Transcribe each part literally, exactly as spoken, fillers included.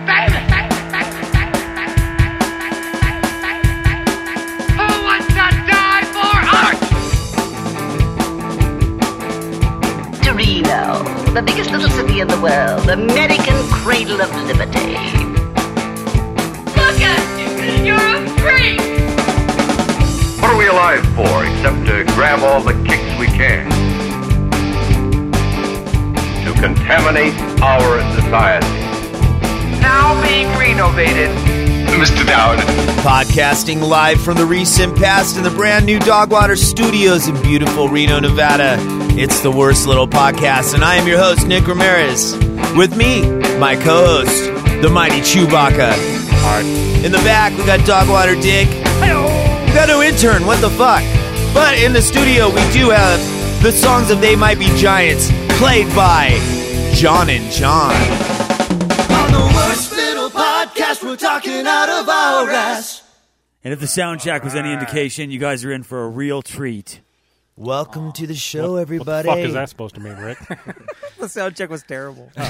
bang, bang, bang, bang, bang, bang. Who wants to die for art? Torino, the biggest little city in the world, American cradle of liberty. Look at you! You're a freak! What are we alive for except to grab all the kicks we can? To contaminate our society. Now being renovated. Mister Dowd. Podcasting live from the recent past in the brand new Dogwater Studios in beautiful Reno, Nevada. It's the Worst Little Podcast, and I am your host, Nick Ramirez. With me, my co-host, the mighty Chewbacca. Art. In the back, we got Dogwater Dick. We got no intern, what the fuck? But in the studio, we do have the songs of They Might Be Giants, played by John and John. On the Worst Little Podcast, we're talking out of our ass. And if the sound check was any indication, you guys are in for a real treat. Welcome to the show, everybody. What the fuck is that supposed to mean, Rick? The sound check was terrible. Oh.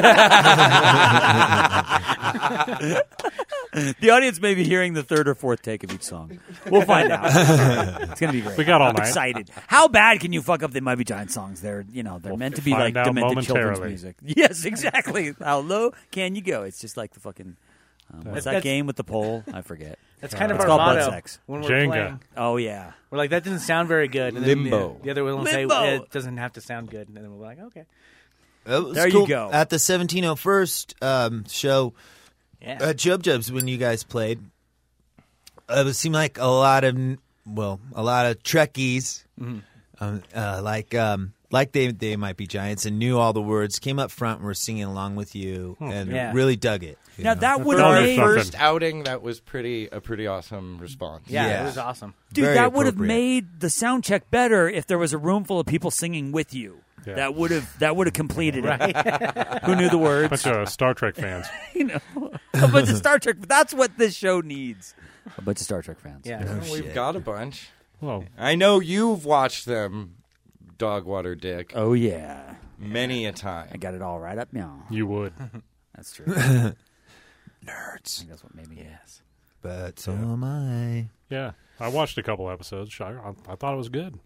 The audience may be hearing the third or fourth take of each song. We'll find out. It's going to be great. We got all I'm night. excited. How bad can you fuck up They Might Be Giant songs? They're, you know, they're We'll meant to be like find out demented children's momentarily. music. Yes, exactly. How low can you go? It's just like the fucking... Um, what's that That's- game with the pole? I forget. That's kind Uh, of it's our called motto Blood Sex. when we're Jenga. playing. Oh, yeah. We're like, that doesn't sound very good. And then Limbo. The, the other one will say, Limbo. it doesn't have to sound good. And then we're like, okay. It was There you cool. go. At the seventeen oh first um, show Yeah. at Jub Jubs when you guys played, uh, it seemed like a lot of, well, a lot of Trekkies, Mm-hmm. um, uh, like um, like they they might be giants and knew all the words, came up front and were singing along with you and Yeah. really dug it. you Now, know? that would For have our made... something. First outing, that was pretty a pretty awesome response. yeah, Yeah. it was awesome. Dude, Very that would have appropriate. made the sound check better if there was a room full of people singing with you. Yeah. That would have that would have completed Right. it. Who knew the words? Bunch of Star Trek fans. You know, a bunch of Star Trek. That's what this show needs. A bunch of Star Trek fans. Yeah. Oh, We've shit. got a bunch. Well, I know you've watched them, Dogwater Dick, Oh yeah, many a I time. got it all right up now. you would. That's true. I Nerds, think that's what made me yes. but so am I. Yeah. I watched a couple episodes. I, I, I thought it was good.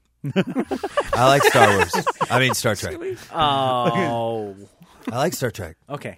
I like Star Wars. I mean Star Trek. Oh. I like Star Trek. Okay.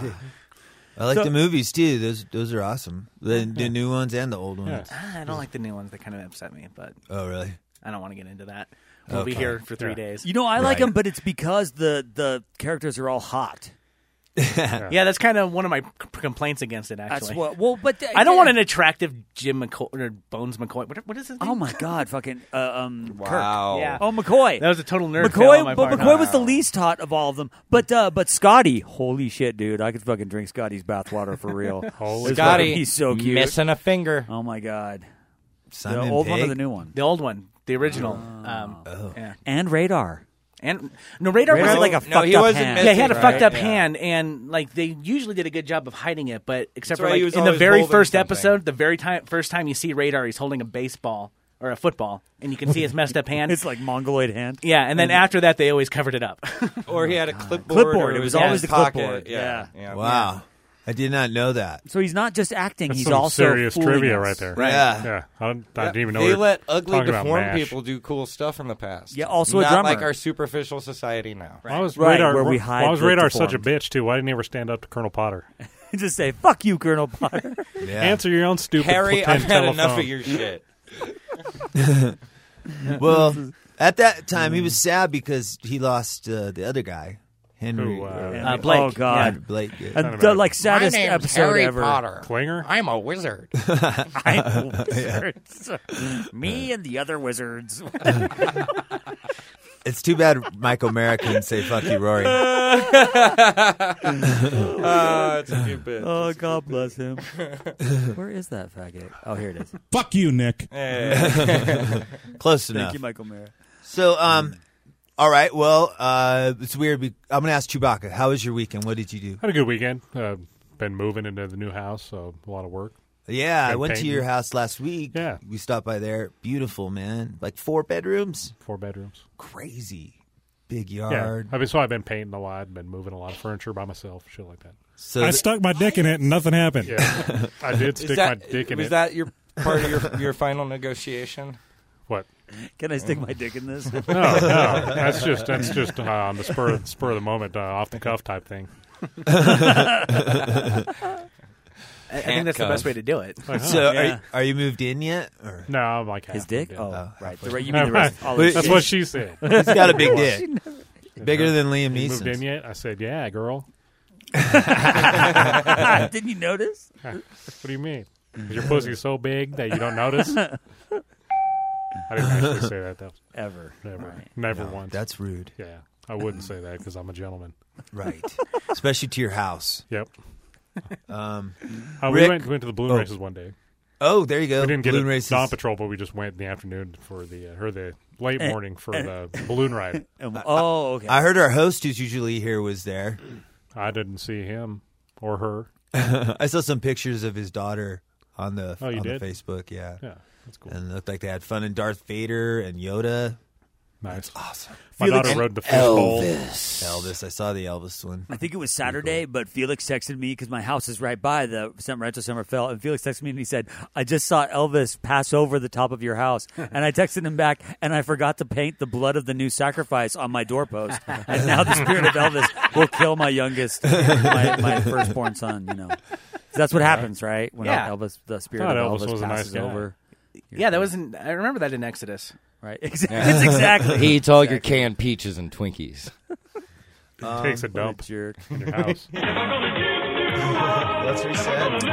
I like So- the movies too. Those those are awesome. The the new ones and the old ones. Yeah. I don't like the new ones. They kind of upset me, but Oh really? I don't want to get into that. We'll be Okay. here for three Yeah. days. You know, I like Right. them, but it's because the the characters are all hot. Yeah, that's kind of one of my c- complaints against it, actually. That's what. Well, but I don't want an attractive Jim McCoy or Bones McCoy. What, what is his name? Oh my God, fucking uh, um, Wow. Yeah. Kirk. Oh, McCoy. That was a total nerd fail on McCoy, my but part. McCoy was the least hot of all of them. But uh, but Scotty, holy shit, dude! I could fucking drink Scotty's bathwater for real. Holy This Scotty, fucking- he's so cute. missing a finger. Oh my God, the Simon old one or Pegg? the new one, The old one, the original. Um, Oh. yeah. and Radar. And no, Radar, Radar was like a no, fucked he up wasn't hand. missing, yeah, he had a right? fucked up Yeah. hand, and like they usually did a good job of hiding it, but except That's for right, like he was in the always very holding first something. episode, the very time first time you see Radar, he's holding a baseball or a football, and you can see his messed up hand. It's like mongoloid hand. Yeah, and then after that, they always covered it up. Or he had a clipboard. Clipboard, or it was in always his the pocket. clipboard, Yeah. yeah. yeah. Wow. I did not know that. So he's not just acting; That's he's some also serious fooling trivia us. right there. Right. Yeah. Yeah. I, don't, I didn't even know They we were let ugly, talking about deformed MASH. people do cool stuff in the past. Yeah, also a Not drummer. like our superficial society now. Why was Right, Radar, where we why hide was the Radar such a deformed. bitch, too? Why didn't he ever stand up to Colonel Potter? Just say "fuck you, Colonel Potter." Yeah. Answer your own stupid Harry, pretend I've had telephone. enough of your shit. Well, at that time he was sad because he lost uh, the other guy, Henry. Who, uh, Uh, Blake. Oh God, Yeah, Blake. yeah. and the like saddest My name's episode Harry ever. Potter. Klinger? I'm a wizard. I'm a wizard. Me and the other wizards. It's too bad Mike O'Mara couldn't say "fuck you, Rory." Uh, it's a good bit. Oh, God bless him. Where is that faggot? Oh, here it is. Fuck you, Nick. Close Thank enough. you, Michael Mara. So, um, all right. Well, uh, it's weird. be- I'm gonna ask Chewbacca. How was your weekend? What did you do? Had a good weekend. Uh, been moving into the new house, so a lot of work. Yeah, I Been went to painting. your house last week. Yeah. We stopped by there. Beautiful, man. Like four bedrooms. Four bedrooms. Crazy. big Yeah. yard. I mean, so I've been painting a lot, been moving a lot of furniture by myself, shit like that. So I th- stuck my dick in it and nothing happened. Yeah, I did Is stick that, my dick in was it. that your part of your your final negotiation? What? Can I stick my dick in this? No, no. That's just that's just uh, on the spur spur of the moment, uh, off the cuff type thing. I, I think that's the best way to do it. Like, huh. So are, Yeah. you, are you moved in yet? Or? No, I'm like half His dick? moved in. Oh, right. The, right. You mean the rest? All Wait, his That's shit. what she said. He's got a big dick. Bigger than Liam You moved in Neeson. yet? I said, yeah, girl. Didn't you notice? What do you mean? Is your pussy so big that you don't notice? I didn't actually say that, though. Ever. Never. Right. Never No, once. that's rude. Yeah, I wouldn't say that because I'm a gentleman. Right. Especially to your house. Yep. Um, Uh, we Rick- went, went to the balloon oh. races one day. oh, there you go. We didn't get Balloon a races. Dawn Patrol, but we just went in the afternoon for the, uh, or the late Eh, morning for the balloon ride. Um, oh, okay. I heard our host, who's usually here, was there. I didn't see him or her. I saw some pictures of his daughter on the Oh, you on did? the Facebook. Yeah. Yeah, that's cool. And it looked like they had fun in Darth Vader and Yoda. Nice. Awesome. My Felix- daughter rode the fishbowl. Elvis. I saw the Elvis one. I think it was Saturday, but Felix texted me because my house is right by the Rancho Summerfell, and Felix texted me and he said, "I just saw Elvis pass over the top of your house," and I texted him back, and I forgot to paint the blood of the new sacrifice on my doorpost, and now the spirit of Elvis will kill my youngest, my, my firstborn son. You know, that's what happens, right? When Yeah. Elvis, the spirit Thought of Elvis Elvis, was a nice passes guy. over. Yeah, that was in, I remember that in Exodus. Right, exactly. It's exactly. He eats all your canned peaches and Twinkies. He takes a What a dump jerk. in your house. That's what he said.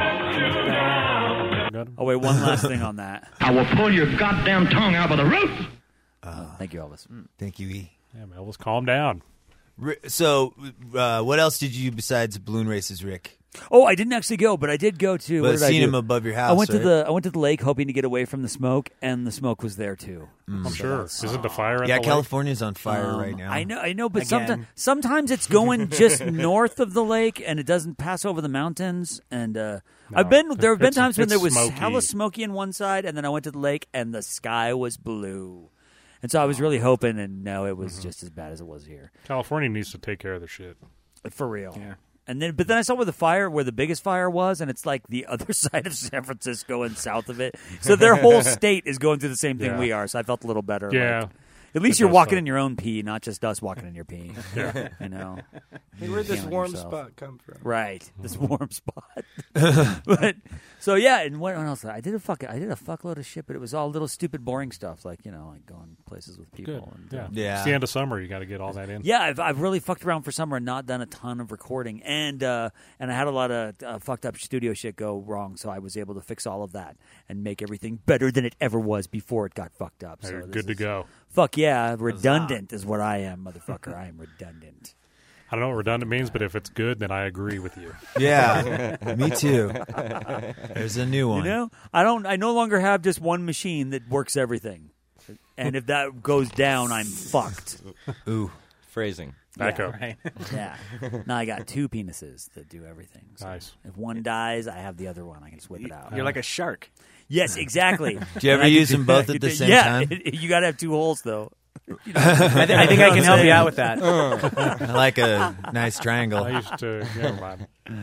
Got him? Oh wait, one last thing on that. I will pull your goddamn tongue out of the roof. Thank you, Elvis. Thank you, E. Yeah, man, Elvis, calm down. Ri- So, uh, what else did you do besides balloon races, Rick? Oh, I didn't actually go, but I did go to. what But did I seen do? him above your house. I went to right? the I went to the lake hoping to get away from the smoke, and the smoke was there too. I'm sure. Isn't the fire at Yeah, the lake? California's on fire Um, right now. I know, I know, but Again. sometimes sometimes it's going just north of the lake, and it doesn't pass over the mountains. And uh, No, I've been there have been it's- times when it's there was smoky. hella smoky on one side, and then I went to the lake, and the sky was blue. And so I was really hoping, and no, it was just as bad as it was here, California needs to take care of their shit. for real. Yeah. And then, but then I saw where the fire, where the biggest fire was, and it's like the other side of San Francisco and south of it. So their whole state is going through the same thing Yeah. we are. So I felt a little better. Yeah. like, at least It you're does walking suck. in your own pee, not just us walking in your pee. Yeah. You know, Hey, where'd this Feeling warm yourself. spot come from? right? This warm spot. But so yeah, and what else? I did a fuck. I did a fuckload of shit, but it was all little stupid, boring stuff, like you know, like going places with people. Good. And, Yeah. uh, Yeah. It's the end of summer. You got to get all that in. Yeah, I've I've really fucked around for summer and not done a ton of recording, and uh, and I had a lot of uh, fucked up studio shit go wrong, so I was able to fix all of that and make everything better than it ever was before it got fucked up. Now So you're this good to is- go. Fuck yeah, redundant is what I am, motherfucker. I am redundant. I don't know what redundant means, but if it's good, then I agree with you. Yeah, me too. There's a new one. You know, I don't. I no longer have just one machine that works everything, and if that goes down, I'm fucked. Ooh, Phrasing. Back Yeah, up. right. Yeah. Now I got two penises that do everything. So Nice. if one dies, I have the other one. I can just whip it out. You're like a shark. Yes, exactly. Do you ever And I use can them do- both I at can the do- same yeah, time? you got to have two holes though. I, th- I think I can help you out with that. I like a nice triangle. I used to. Never mind.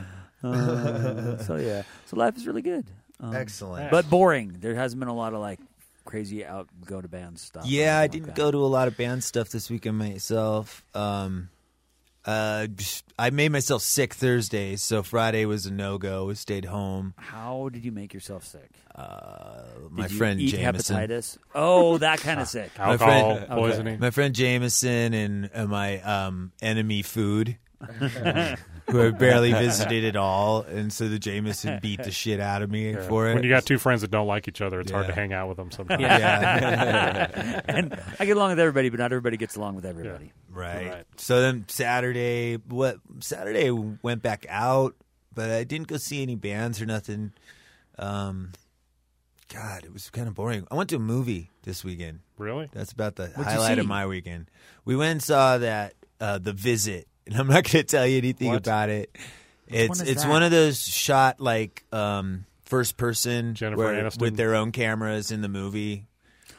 Uh, so yeah, so life is really good. Um, Excellent. but boring. There hasn't been a lot of like crazy out go to band stuff. Yeah, I Like didn't that. go to a lot of band stuff this weekend myself. Um, uh, just- I made myself sick Thursday, so Friday was a no go. Stayed home. How did you make yourself sick? Uh, my Did you friend eat Jameson. hepatitis. Oh, that kind of sick. My Alcohol friend- poisoning. My friend Jameson and uh, my um, enemy food, who I barely visited at all, and so the Jameson beat the shit out of me Yeah. for it. When you got two friends that don't like each other, it's hard Yeah. to hang out with them sometimes. yeah. And I get along with everybody, but not everybody gets along with everybody. Right. Right. So then Saturday, what Saturday went back out, but I didn't go see any bands or nothing. Um, God, it was kind of boring. I went to a movie this weekend. Really? That's about the you highlight of see? my weekend. We went and saw that uh, The Visit, and I'm not going to tell you anything What? about it. It's one is it's that? one of those shot like um, first person Jennifer where- Aniston? with their own cameras in the movie.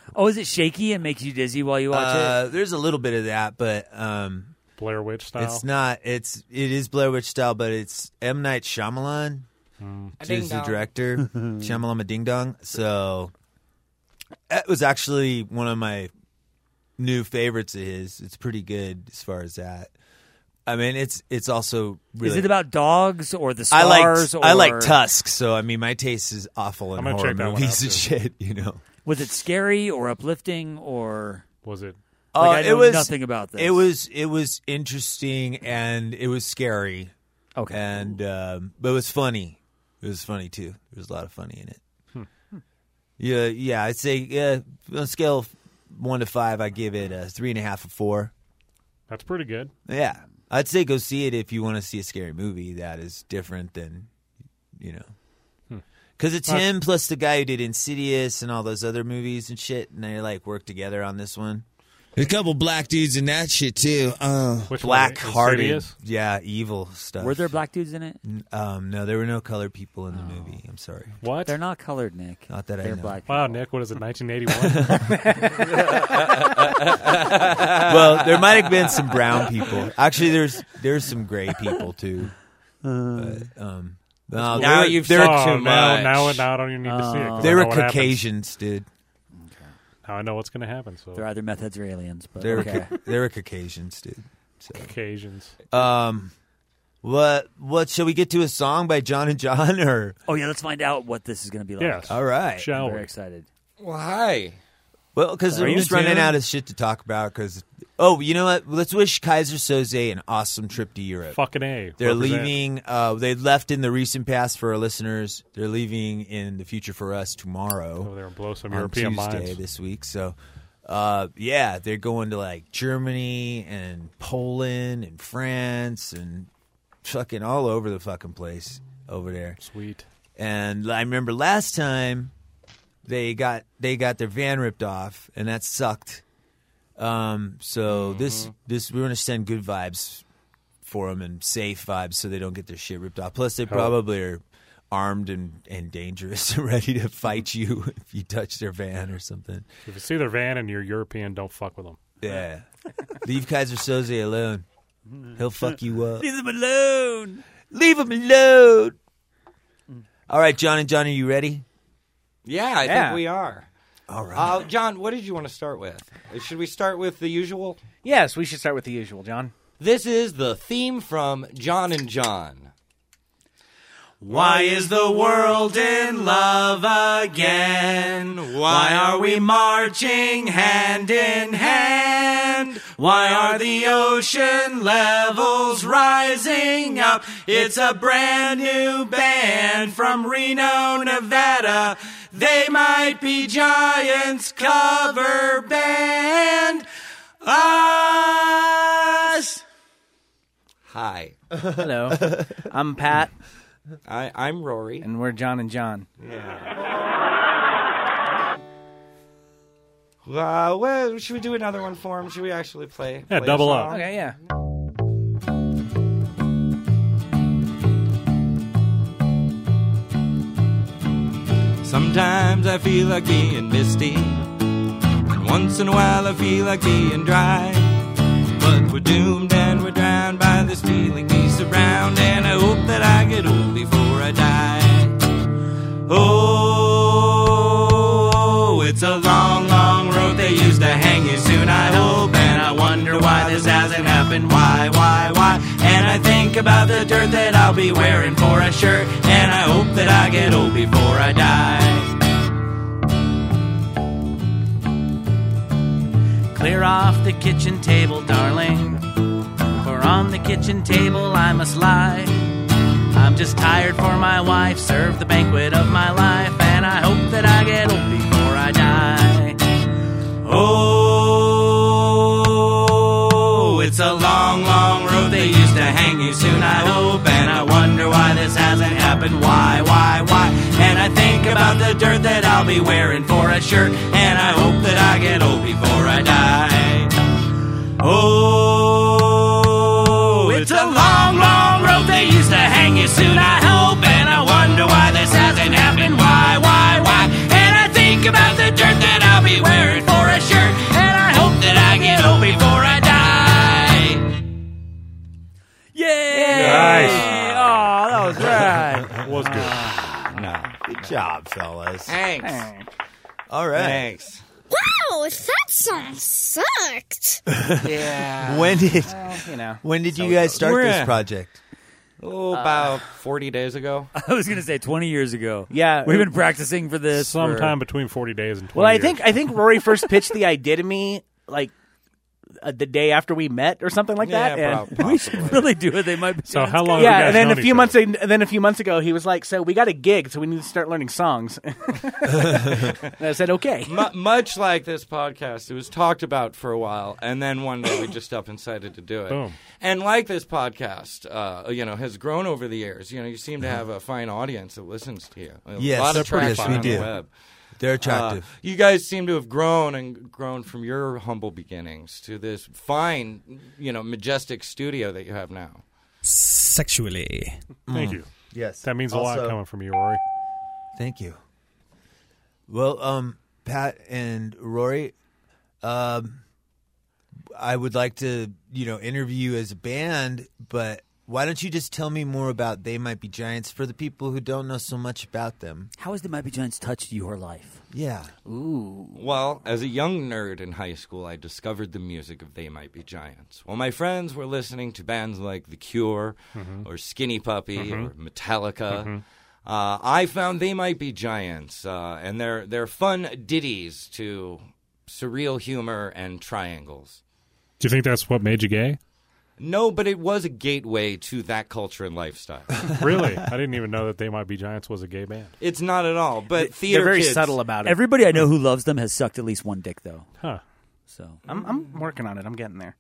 Oh, is it shaky and makes you dizzy while you watch Uh, it? there's a little bit of that, but um, Blair Witch style. it's not. It's it is Blair Witch style, but it's M. Night Shyamalan, Mm. who's Ding the dong. director. Shyamalama Ding Dong. So that was actually one of my new favorites of his. It's pretty good as far as that. I mean, it's it's also really. Is it about dogs or the I like stars? I like or- Tusk, so I mean, my taste is awful in I'm gonna horror check that one movies out, and too. shit. You know. Was it scary or uplifting or? Was it? Like, Uh, I it know was nothing about this. It was it was interesting and it was scary. Okay. And um, but it was funny. It was funny too. There was a lot of funny in it. Hmm. Yeah, yeah. I'd say yeah, on a scale of one to five, I give it a three and a half or four. That's pretty good. Yeah, I'd say go see it if you want to see a scary movie that is different than, you know, because it's Well, him plus the guy who did Insidious and all those other movies and shit, and they like work together on this one. There's a couple black dudes in that shit too. Uh, Which Black one? hearted, Insidious? yeah, evil stuff. Were there black dudes in it? Um, no, there were no colored people in the movie. I'm sorry. What? They're not colored, Nick. Not that I They're know. black. Wow, Nick, what is it, nineteen eighty-one? Well, there might have been some brown people. Actually, there's there's some gray people too. But, um, no, Now they were, you've they said were, oh, too now, much. now, now I don't even need to see it. 'cause they I were know what happens. Caucasians, dude. Now I know what's going to happen. So They're either meth heads or aliens. But They were okay. ca- they were Caucasians, dude. So, Caucasians. um, what what shall we get to a song by John and John or? Oh yeah, let's find out what this is going to be like. Yes. All right. Shall I'm very we? excited. Why? Well, because Are we're you just running tuned? out of shit to talk about. Because oh, you know what? Let's wish Kaiser Soze an awesome trip to Europe. Fucking A. They're Represent. leaving. Uh, they left in the recent past for our listeners. They're leaving in the future for us tomorrow. Over there and blow some on European Tuesday minds. this week. So, uh, yeah, they're going to like Germany and Poland and France and fucking all over the fucking place over there. Sweet. And I remember last time they got they got their van ripped off, and that sucked. Um, so Mm-hmm. this this we're gonna send good vibes for them and safe vibes, so they don't get their shit ripped off. Plus, they probably are armed and, and dangerous and ready to fight you if you touch their van or something. If you see their van and you're European, don't fuck with them. Yeah, leave Kaiser Soze alone. He'll fuck you up. Leave them alone. Leave him alone. All right, John and John, are you ready? Yeah, I Yeah. think we are. All right. Uh, John, what did you want to start with? Should we start with the usual? Yes, we should start with the usual, John. This is the theme from John and John. Why is the world in love again? Why are we marching hand in hand? Why are the ocean levels rising up? It's a brand new band from Reno, Nevada. They might be Giants cover band. Us. Hi, Hello. I'm Pat, I, I'm Rory. and we're John and John. Uh, well, should we do another one for him? Should we actually play? Yeah, play a double song? up. Okay, yeah. Sometimes I feel like being misty, and once in a while I feel like being dry. But we're doomed and we're drowned by this feeling we surround, and I hope that I get old before I die. Oh, it's a long, long road. They used to hang you soon, I hope, and I wonder why this hasn't happened. Why, why, why? And I think about the dirt that I'll be wearing for a shirt, and I hope that I get old before I die. Clear off the kitchen table, darling, for on the kitchen table I must lie. I'm just tired for my wife, serve the banquet of my life, and I hope that I get old before I die. Oh, it's a long, long road. They used to hang you soon, I hope, and I wonder why this hasn't happened. Why, why, why? And I think about the dirt that I'll be wearing for a shirt, and I hope that I get old before I die. Oh, it's a long, long road. They used to hang you soon, I hope, and I wonder why this hasn't happened. Why, why, why? And I think about the dirt that I'll be wearing It was good. No. Good job, fellas. Thanks. All right. Thanks. Wow, that song sucked. Yeah. When did Well, you know. when did you guys start We're this a- project? Oh, about forty days ago. I was going to say twenty years ago. Yeah. We've been practicing for this. for- Sometime between forty days and twenty Well, I years. think I think Rory first pitched the idea to me like uh, the day after we met or something like that. Yeah, and- prob- We should possibly. really do it. They might be. So Giants how long guys. have you yeah, guys and then known a few each months other? ag- and then a few months ago he was like, "So we got a gig, so we need to start learning songs." And I said, "Okay." M- much like this podcast, it was talked about for a while, and then one day we just up and decided to do it. Boom. And like this podcast, uh, you know, has grown over the years. You know, you seem to have a fine audience that listens to you. A Yes, lot of yes, traction we on do. the web. They're Uh, attractive. you guys seem to have grown and grown from your humble beginnings to this fine, you know, majestic studio that you have now. Sexually. Thank you. Yes. That means a lot Also- coming from you, Rory. Thank you. Well, um, Pat and Rory, um, I would like to, you know, interview you as a band, but why don't you just tell me more about They Might Be Giants for the people who don't know so much about them? How has the Might Be Giants touched your life? Yeah. Ooh. Well, as a young nerd in high school, I discovered the music of They Might Be Giants. While my friends were listening to bands like The Cure or Skinny Puppy or Metallica, uh, I found They Might Be Giants, uh, and they're, they're fun ditties to surreal humor and triangles. Do you think that's what made you gay? No, but it was a gateway to that culture and lifestyle. Really? I didn't even know that They Might Be Giants was a gay band. It's not at all, but They're theater very kids, subtle about it. Everybody I know who loves them has sucked at least one dick, though. Huh. So. I'm I'm working on it. I'm getting there.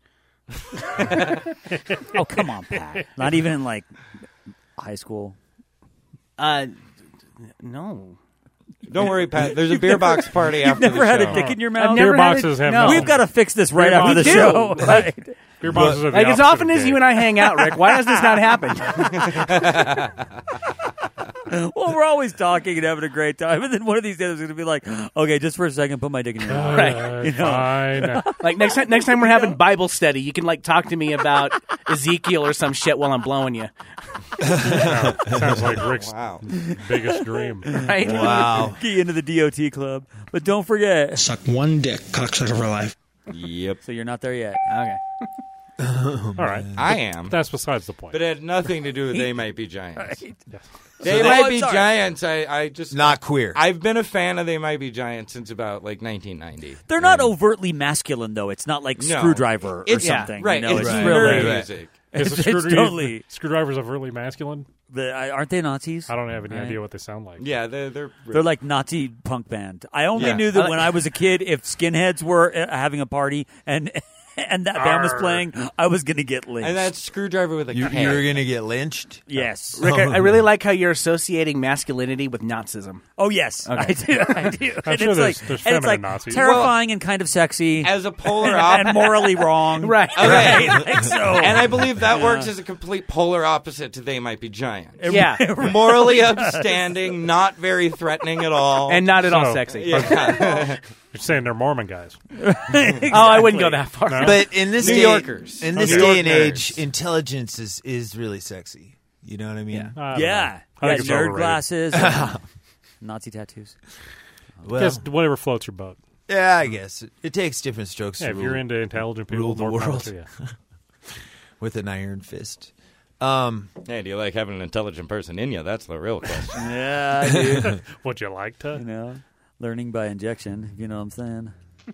Oh, come on, Pat. Not even in like high school. Uh, no. Don't worry, Pat. There's a beer box party You've after never the had show. a dick in your mouth. I've never Beer had boxes a- have no. no- We've got to fix this right Beer after the boxes- show. Right. Beer boxes are the Like as opposite often of as gay. you and I hang out, Rick, why has this not happened? Well, we're always talking and having a great time, and then one of these days is going to be like, "Okay, just for a second, put my dick in your mouth." Right. Uh, You know. Fine. Like next time, next time we're having Bible study, you can like talk to me about Ezekiel or some shit while I'm blowing you. Wow. Sounds like Rick's Wow. biggest dream. Right? Wow. Key into the D O T club, but don't forget. Suck one dick, cocksucker for life. Yep. So you're not there yet. Okay. All right. I am. That's besides the point. But it had nothing to do with They Might Be Giants. Right. They So- Might Oh, Be sorry. Giants. I, I just Not queer. I've been a fan of They Might Be Giants since about like nineteen ninety. They're not overtly masculine, though. It's not like No. Screwdriver or It's- yeah, something. right. You know, It's it's nerd really. music. Is the It's screwdriver, totally- screwdrivers overtly masculine? The, I- aren't they Nazis? I don't have any Right. idea what they sound like. Yeah, they're they're, They're like Nazi punk band. I only Yeah. knew that when I was a kid, if skinheads were uh, having a party and and that band was Arr. playing, I was going to get lynched. and that's Screwdriver with a You, K. you're going to get lynched? yes. Rick, I, I really like how you're associating masculinity with Nazism. Oh yes, I do. I do. I'm and sure it's there's- like, there's and it's feminine like Nazis. terrifying and kind of sexy, As a polar and, opposite. and morally wrong. Right. Okay. Like so. And I believe that works as a complete polar opposite to They Might Be Giants. Yeah. Morally upstanding, not very threatening at all. And not at all So- sexy. yeah. You're saying they're Mormon guys. Oh, I wouldn't go that far. No? But in this New day, Yorkers. in Oh, this New day York and age, nerds. intelligence is, is really sexy. You know what I mean? Yeah. I don't yeah, know. I yeah, think it's nerd overrated. glasses, and Nazi tattoos. Well, Just whatever floats your boat. yeah, I guess it, it takes different strokes Yeah, to if rule you're into intelligent people, rule the more power world. to you. with an iron fist. Um, Hey, do you like having an intelligent person in you? That's the real question. Yeah, dude. Would you like you to? know, learning by injection. If you know what I'm saying.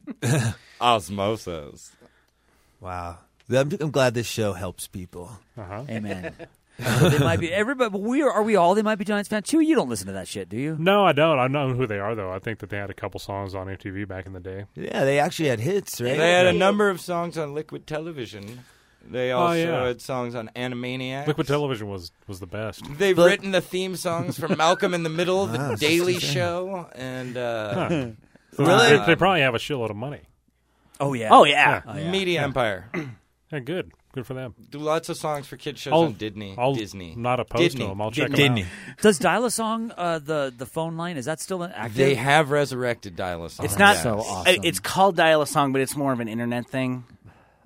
Osmosis. wow, I'm, I'm glad this show helps people. Uh-huh. Amen. So they might be everybody. But we are. Are we all? They might be Giants fans. Chewy, you don't listen to that shit, do you? No, I don't. I know who they are, though. I think that they had a couple songs on M T V back in the day. Yeah, they actually had hits, right? They had a number of songs on Liquid Television. They also yeah. had songs on Animaniacs. Liquid Television was, was the best. They've But- written the theme songs for Malcolm in the Middle, The Wow, Daily that's Show, and uh, Huh. So Really? They, they probably have a shitload of money. Oh yeah. Oh, yeah. Oh, yeah. Media Empire. Yeah, good. Good for them. Do lots of songs for kid shows I'll- on Disney. I'll Disney. not opposed Disney. to them. I'll check them Disney. out. Does Dial-A-Song, uh, the the phone line, is that still active? They have resurrected Dial-A-Song. It's not. So uh, awesome. It's called Dial a Song, but it's more of an internet thing.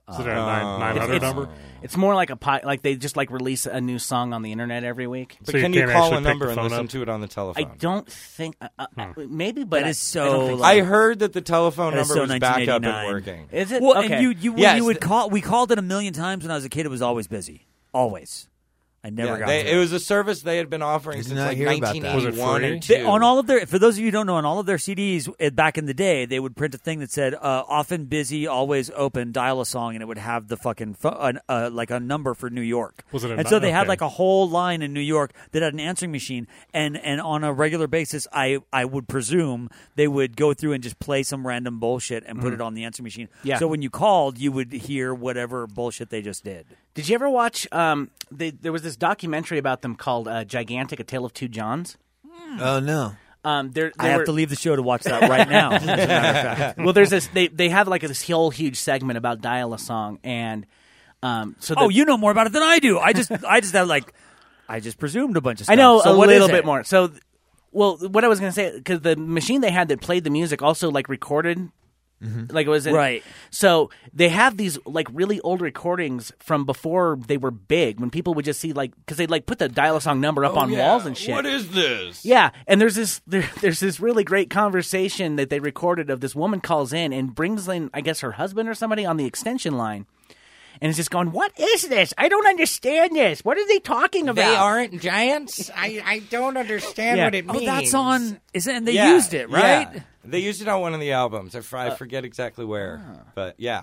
Is it a nine nine hundred it's, number? It's more like a pi- like they just like release a new song on the internet every week. But So you can you can't call actually a pick number the and phone listen up? to it on the I telephone? don't think uh, uh, maybe, but That I, is so, I don't think like- I heard that the telephone That is number so was back up and nineteen eighty-nine. working. Is it? Well, okay. and you you, Yes, you would th- call. We called it a million times when I was a kid. It was always busy. Always. I never Yeah, got they, to it was a service they had been offering Did since not like hear about that. nineteen eighty-one Was it or free? two. They- on all of their, for those of you who don't know, on all of their C Ds uh, back in the day, they would print a thing that said uh, "often busy, always open." Dial a song, and it would have the fucking pho- uh, uh, like a number for New York. Was it a and nu- so they had okay. like a whole line in New York that had an answering machine, and and on a regular basis, I I would presume they would go through and just play some random bullshit and put it on the answering machine. Yeah. So when you called, you would hear whatever bullshit they just did. Did you ever watch? Um, they, there was this documentary about them called uh, "Gigantic: A Tale of Two Johns." Oh no. Um, they're, I they have were- to leave the show to watch that right now. As a matter of fact. well, there's this. They they have like this whole huge segment about dial a song, and um, so the, Oh, you know more about it than I do. I just, I just have like, I just presumed a bunch of stuff. I know So a what is little it? bit more. So, well, what I was going to say, because the machine they had that played the music also like recorded, like it was in, Right. So they have these like really old recordings from before they were big, when people would just see like because they'd like put the dial a song number up Oh, on yeah. walls and shit. What is this? Yeah, and there's this there, there's this really great conversation that they recorded of this woman calls in and brings in, I guess, her husband or somebody on the extension line, and is just going, "What is this? I don't understand this. What are they talking about?" They aren't giants? I, I don't understand Yeah. what it Oh, means. that's on. Is it? And they Yeah, used it, right? yeah. They used it on one of the albums. I, f- I forget exactly where. But yeah.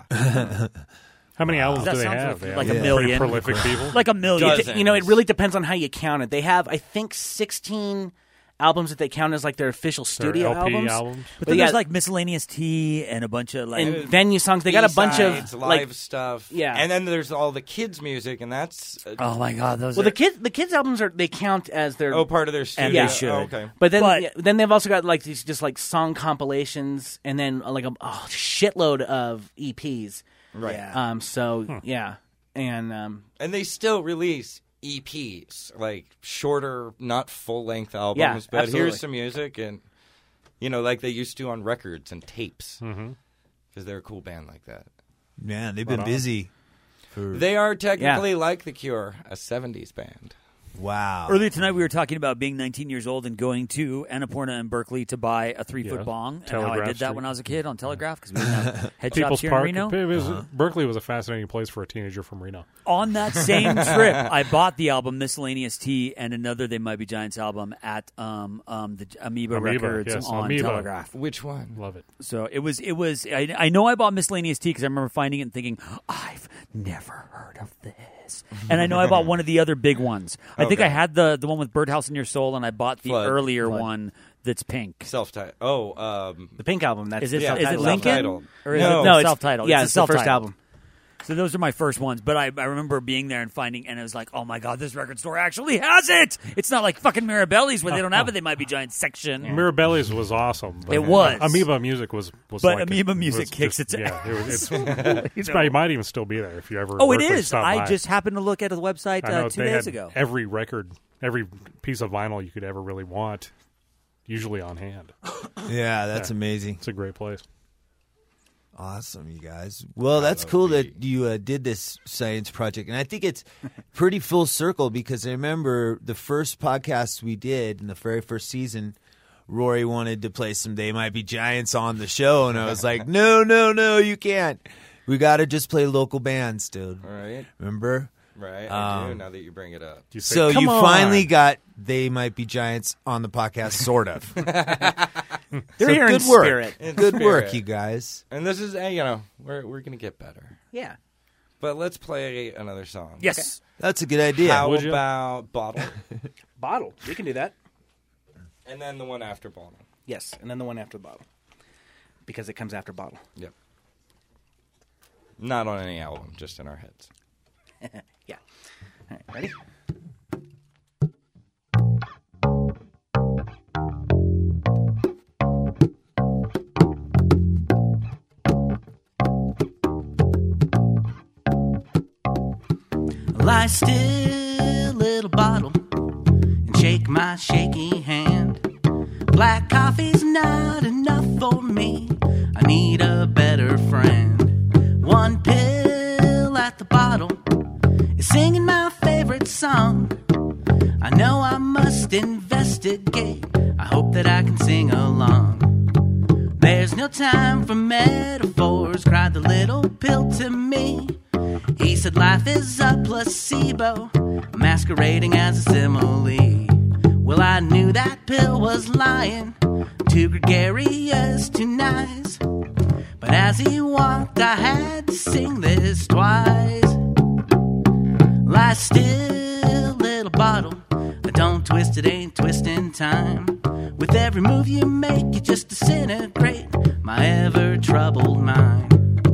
How many albums That do they sounds have? like- They like have a pretty million. prolific people. Like a million. Dozens. You know, it really depends on how you count it. They have, I think, sixteen albums that they count as like their official Their studio L P albums. albums. But But then yeah, there's like miscellaneous tea and a bunch of like. and venue songs. They got a bunch B-sides, of live like. stuff. Yeah. And then there's all the kids' music, and that's uh, oh my god, those. Well, are, the kids, the kids' albums are they count as their. oh part of their studio. And they should. Oh, okay. But then, But- yeah, then they've also got like these just like song compilations, and then uh, like a oh, shitload of E Ps. Right. Yeah. Um. So yeah, and um. And they still release E Ps, like shorter, not full length albums. Yeah, but absolutely. here's some music, and you know, like they used to on records and tapes, because Mm-hmm. they're a cool band like that. Man, they've been on. busy. For, They are technically like The Cure, a seventies band. wow. Earlier tonight, we were talking about being nineteen years old and going to Annapurna and Berkeley to buy a three-foot Yeah. bong, and how I Telegraph did that Street. when I was a kid on Telegraph because we didn't have head shops People's here Park. in Reno. It was, Uh-huh. Berkeley was a fascinating place for a teenager from Reno. On that same trip, I bought the album Miscellaneous Tea and another They Might Be Giants album at um, um, the Amoeba, Amoeba, Records yes, on Amoeba. Telegraph. Which one? Love it. So it was, it was. I, I know I bought Miscellaneous Tea because I remember finding it and thinking, I've never heard of this. And I know I bought one of the other big ones. I think Okay. I had the the one with Birdhouse in Your Soul, and I bought the Flood. earlier Flood. one that's pink. Self-titled. Oh, um, The Pink album. That's Is it, yeah, is it self-titled. Lincoln? self-titled. Or is No. it No, it's self-titled? Yeah, it's, it's a the first self-titled. album. So those are my first ones, but I, I remember being there and finding, and it was like, oh my god, this record store actually has it. It's not like fucking Mirabelli's where they don't have it. They might be giant section. Mirabelli's was awesome. But It was. Amoeba Music was, was But like Amoeba it, Music was kicks just, its yeah, ass. it was, it's, it's probably, it might even still be there if you ever. Oh, it Berkeley is. stop I by. just happened to look at the website I know uh, two they days had ago. every record, every piece of vinyl you could ever really want, usually on hand. Yeah, that's Yeah. amazing. It's a great place. Awesome, you guys. Well, that's cool that you uh, did this science project. And I think it's pretty full circle because I remember the first podcast we did in the very first season, Rory wanted to play some They Might Be Giants on the show. And I was like, no, no, no, you can't. We got to just play local bands, dude. all right. Remember? Right, I do, Um, now that you bring it up. You say, So Come you on. finally got They Might Be Giants on the podcast, sort of. They're So here in good work. spirit. In Good work, spirit. you guys. And this is, eh, you know, we're we're going to get better. Yeah. But let's play another song. Yes. That's a good idea. How Would you? about Bottle? Bottle. We can do that. And then the one after Bottle. Yes, and then the one after the bottle. Because it comes after bottle. Yep. Not on any album, just in our heads. Yeah. All right, ready? Lie still, little bottle, and shake my shaky hand. Black coffee's not enough for me. I need a better friend. One pill I know I must investigate. I hope that I can sing along. There's no time for metaphors, cried the little pill to me. He said life is a placebo, masquerading as a simile. Well, I knew that pill was lying, too gregarious, too nice. But as he walked, I had to sing this twice. Lie still, little bottle. Don't twist, it ain't twisting time. With every move you make, you just disintegrate my ever-troubled mind.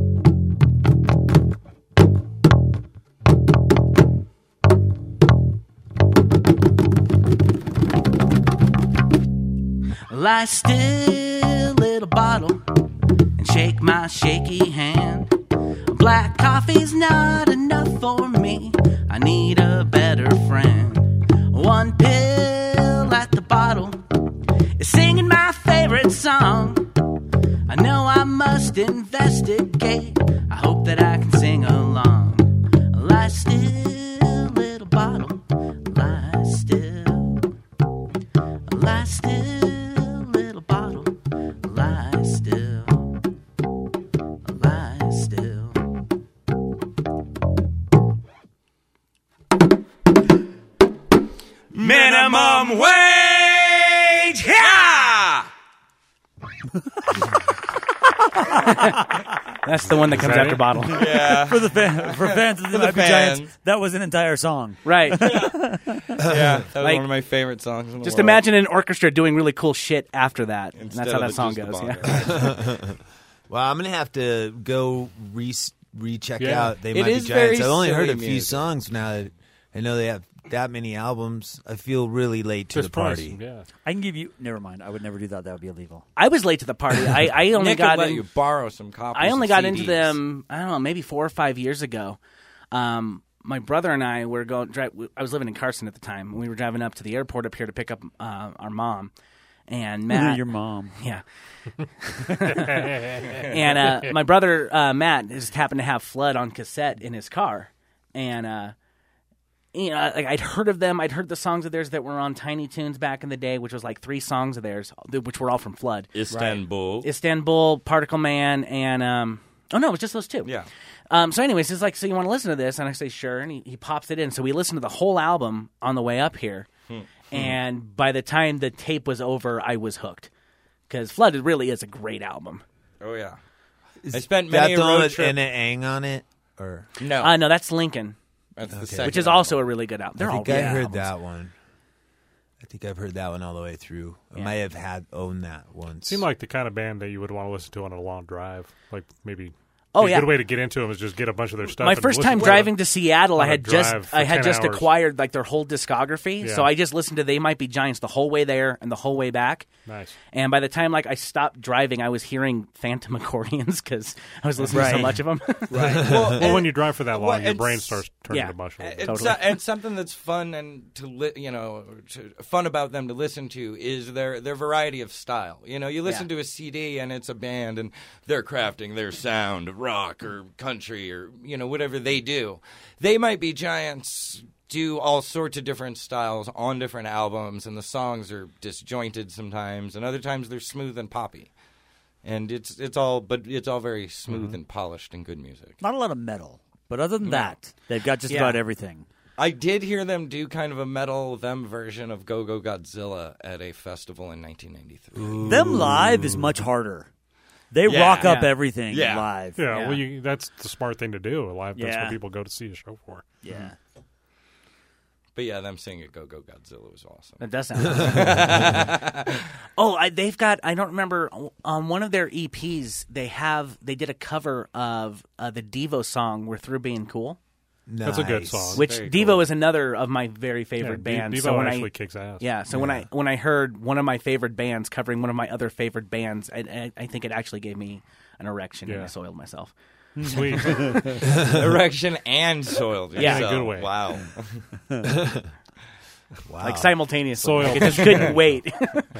Lie still, little bottle, and shake my shaky hand. Black coffee's not enough for me. I need a better friend. One pill at the bottle is singing my favorite song. I know I must investigate. I hope that I can sing along. Lie still, little bottle. Lie still. Lie still, little bottle. Lie still. Lie still. Minimum wage! Yeah! That's the one that comes that after it? bottle. Yeah. For the fan, for fans of the For the Might Be Giants, fans. that was an entire song. Right. Yeah, that was Like, one of my favorite songs in the Just world. imagine an orchestra doing really cool shit after that. And Instead that's how of that song just the goes. bottle. Yeah. Well, I'm gonna have to go re recheck Yeah. out. They It might is be Giants. very I've only heard a silly few music. songs now. That I know they have that many albums. I feel really late to Chris the Price, party. yeah. I can give you. Never mind. I would never do that. That would be illegal. I was late to the party. I, I only Nick got would let in, you borrow some copies I only of got C Ds. into them. I don't know, maybe four or five years ago. Um, my brother and I were going. Dri- I was living in Carson at the time. We were driving up to the airport up here to pick up uh, our mom. And Matt, Your mom. yeah. And uh, my brother uh, Matt just happened to have Flood on cassette in his car, and uh, you know, like I'd heard of them. I'd heard the songs of theirs that were on Tiny Toons back in the day, which was like three songs of theirs, which were all from Flood. Istanbul. Istanbul, Particle Man, and um, oh no, it was just those two. Yeah. Um, so, anyways, he's like, "So you want to listen to this?" And I say, "Sure." And he, he pops it in. So we listened to the whole album on the way up here. And by the time the tape was over, I was hooked. Because Flooded really is a great album. Oh, yeah. Is I spent that many a the one road with trip. Anna Ang on it, or No. Uh, no, that's Lincoln, That's the Okay. second which is album. also a really good album. They're I all think I great heard albums. that one. I think I've heard that one all the way through. I Yeah. might have had owned that once. Seemed like the kind of band that you would want to listen to on a long drive. Like maybe Oh, a yeah. good way to get into them is just get a bunch of their stuff. My and first listen time to driving it. to Seattle, on I a had just drive for I had ten just hours. acquired like their whole discography, Yeah. so I just listened to They Might Be Giants the whole way there and the whole way back. Nice. And by the time like I stopped driving, I was hearing phantom accordions because I was listening to so Right. much of them. Right. Well, Well, when you drive for that long, well, your and brain s- starts turning yeah. to mush. A little bit. And, Totally. so, and something that's fun and to li- you know to, fun about them to listen to is their their variety of style. You know, you listen Yeah. to a C D and it's a band and they're crafting their sound of rock or country or you know whatever they do. They Might Be Giants do all sorts of different styles on different albums, and the songs are disjointed sometimes, and other times they're smooth and poppy. And it's it's all but it's all very smooth Mm-hmm. and polished and good music. Not a lot of metal, but other than that, they've got just Yeah. about everything. I did hear them do kind of a metal them version of Go Go Godzilla at a festival in nineteen ninety-three. Them live is much harder. They Yeah. rock up Yeah. everything Yeah. live. Yeah, Yeah. well, you, that's the smart thing to do. Live, that's Yeah. what people go to see a show for. Yeah. But yeah, them singing Go Go Godzilla was awesome. That does sound. oh, I, they've got. I don't remember on one of their E Ps. They have. They did a cover of uh, the Devo song "We're Through Being Cool," That's a good Nice. song. which Very Devo cool. is another of my very favorite Yeah, De- bands. Devo so when actually I kicks ass. yeah, so when I when I heard one of my favorite bands covering one of my other favorite bands, I, I, I think it actually gave me an erection and Yeah. I soiled myself. Sweet. Erection and soiled Yeah. yourself. In a good way. Wow. Wow. Like simultaneously, Soiled. like, I just couldn't wait.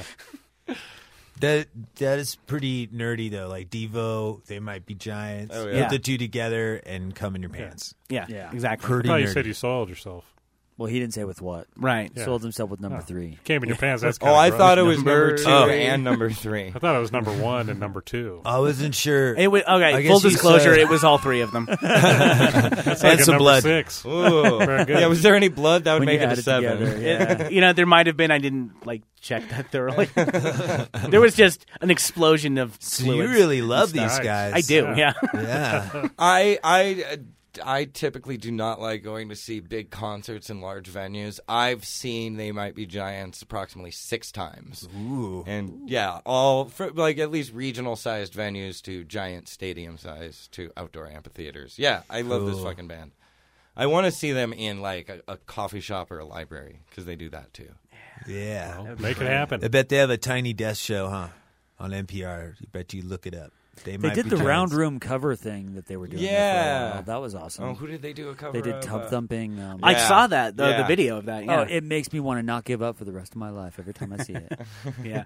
That that is pretty nerdy though. Like Devo, They Might Be Giants. Oh, Put yeah. the two together and come in your pants. yeah, Yeah. exactly. I Pretty thought you nerdy. said you soiled yourself. Well, he didn't say with what. Right. Yeah. Sold himself with number Oh. three. Came in your pants. That's Oh, kinda I gross. thought it was number Number two Oh. and number three. I thought it was number one and number two. I wasn't sure. It was, I okay, guess full you disclosure, said- it was all three of them. That's And like a some number blood. six. Ooh. Very good. Yeah, was there any blood? That would When make you it add a it seven. together, yeah. you know, there might have been. I didn't like check that thoroughly. There was just an explosion of So you fluids. really love these Nice. guys. I do, yeah. Yeah. I I uh, I typically do not like going to see big concerts in large venues. I've seen They Might Be Giants approximately six times. Ooh. And yeah, all for, like at least regional sized venues to giant stadium size to outdoor amphitheaters. Yeah, I love this Cool. fucking band. I want to see them in like a, a coffee shop or a library because they do that too. Yeah. Well, make it happen. I bet they have a Tiny Desk show, huh? On N P R. You bet you look it up. They, They might did be the giants. round room cover thing that they were doing. there for a Yeah. while. That was awesome. Oh, who did they do a cover They did of? tub uh, thumping. Um, I Yeah. saw that, the, the Yeah. video of that. Yeah. Oh, it makes me want to not give up for the rest of my life every time I see it. yeah.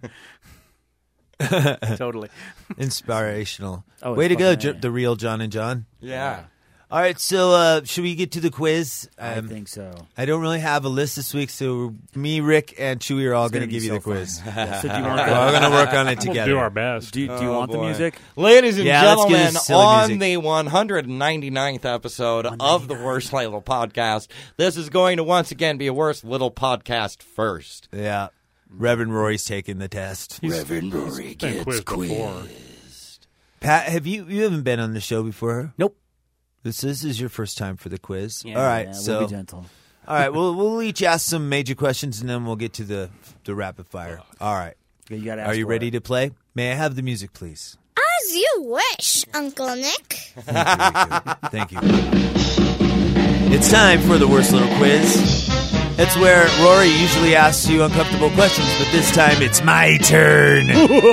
Totally. Inspirational. Oh, it's Way to go, fucking Jo- A. the real John and John. Yeah. All right, so uh, should we get to the quiz? I Um, think so. I don't really have a list this week, so me, Rick, and Chewy are all It's going to gonna give be you so the quiz. fun. Yeah, so do you We're want all going to work on it We'll together. do our best. Do, do you Oh, want the boy. music? Ladies and Yeah, let's get gentlemen, this silly on music. the one hundred ninety-ninth episode of the Worst Little Podcast, this is going to once again be a Worst Little Podcast first. Yeah. Reverend Rory's taking the test. Reverend Rory Been gets quizzed before. Pat, have you you haven't been on the show before? Nope. This this is your first time for the quiz. Yeah, all right, Yeah, so we'll be gentle. all right, we'll we'll each ask some major questions and then we'll get to the the rapid fire. All right, Okay, you gotta are ask you for ready it. to play? May I have the music, please? As you wish, Uncle Nick. Thank you. It's time for the worst little quiz. It's where Rory usually asks you uncomfortable questions, but this time it's my turn.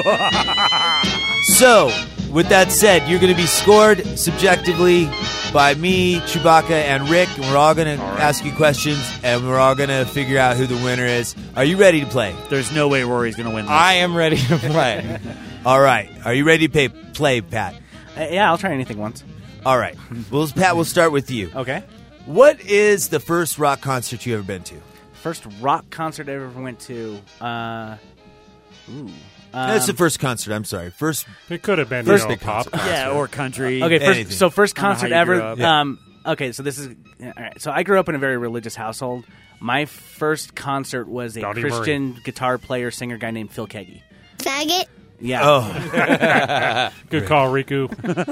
So, with that said, you're going to be scored subjectively by me, Chewbacca, and Rick, and we're all going to ask you questions, and we're all going to figure out who the winner is. Are you ready to play? There's no way Rory's going to win this. I am ready to play. All right. Are you ready to pay, play, Pat? Uh, yeah, I'll try anything once. All right. Well, Pat, we'll start with you. Okay. What is the first rock concert you ever been to? First rock concert I ever went to. Uh, ooh. Um, That's the first concert. I'm sorry. First. It could have been First you know, a big pop concert. concert. Yeah, or country. Okay, Anything. first, so first I don't know concert how you ever. grew up. Yeah. Um, okay, so this is all right. So I grew up in a very religious household. My first concert was a Dottie Christian guitar player singer guy named Phil Keggy. Faggot. Yeah. Oh. Good call, Riku.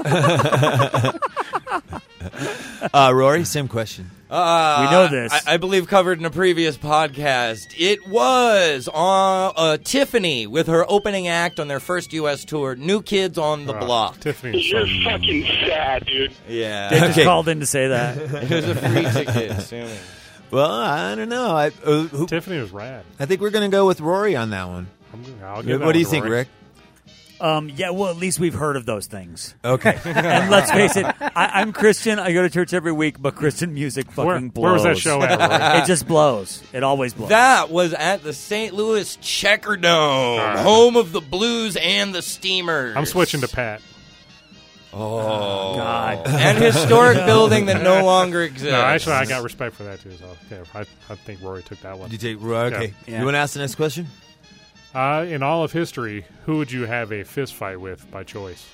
uh, Rory, same question. Uh, We know this. I, I believe covered in a previous podcast. It was on uh, Tiffany with her opening act on their first U S tour, New Kids on the Uh, Block. Tiffany's so fucking sad, dude. Yeah. They just Okay. called in to say that. It was a free ticket. So- Well, I don't know. I uh, who, Tiffany was rad. I think we're going to go with Rory on that one. I'm, I'll give that What do you one to think, Rory. Rick? Um, yeah, well, at least we've heard of those things. Okay. And let's face it, I, I'm Christian. I go to church every week, but Christian music fucking Where, blows. where was that show at, Rory? It just blows. It always blows. That was at the Saint Louis Checkerdome, right. home of the Blues and the Steamers. I'm switching to Pat. Oh, God. An historic building that no longer exists. No, actually, I got respect for that, too. So, yeah, I, I think Rory took that one. Did you take Rory? Okay. Yeah. You want to ask the next question? Uh, in all of history, who would you have a fist fight with by choice?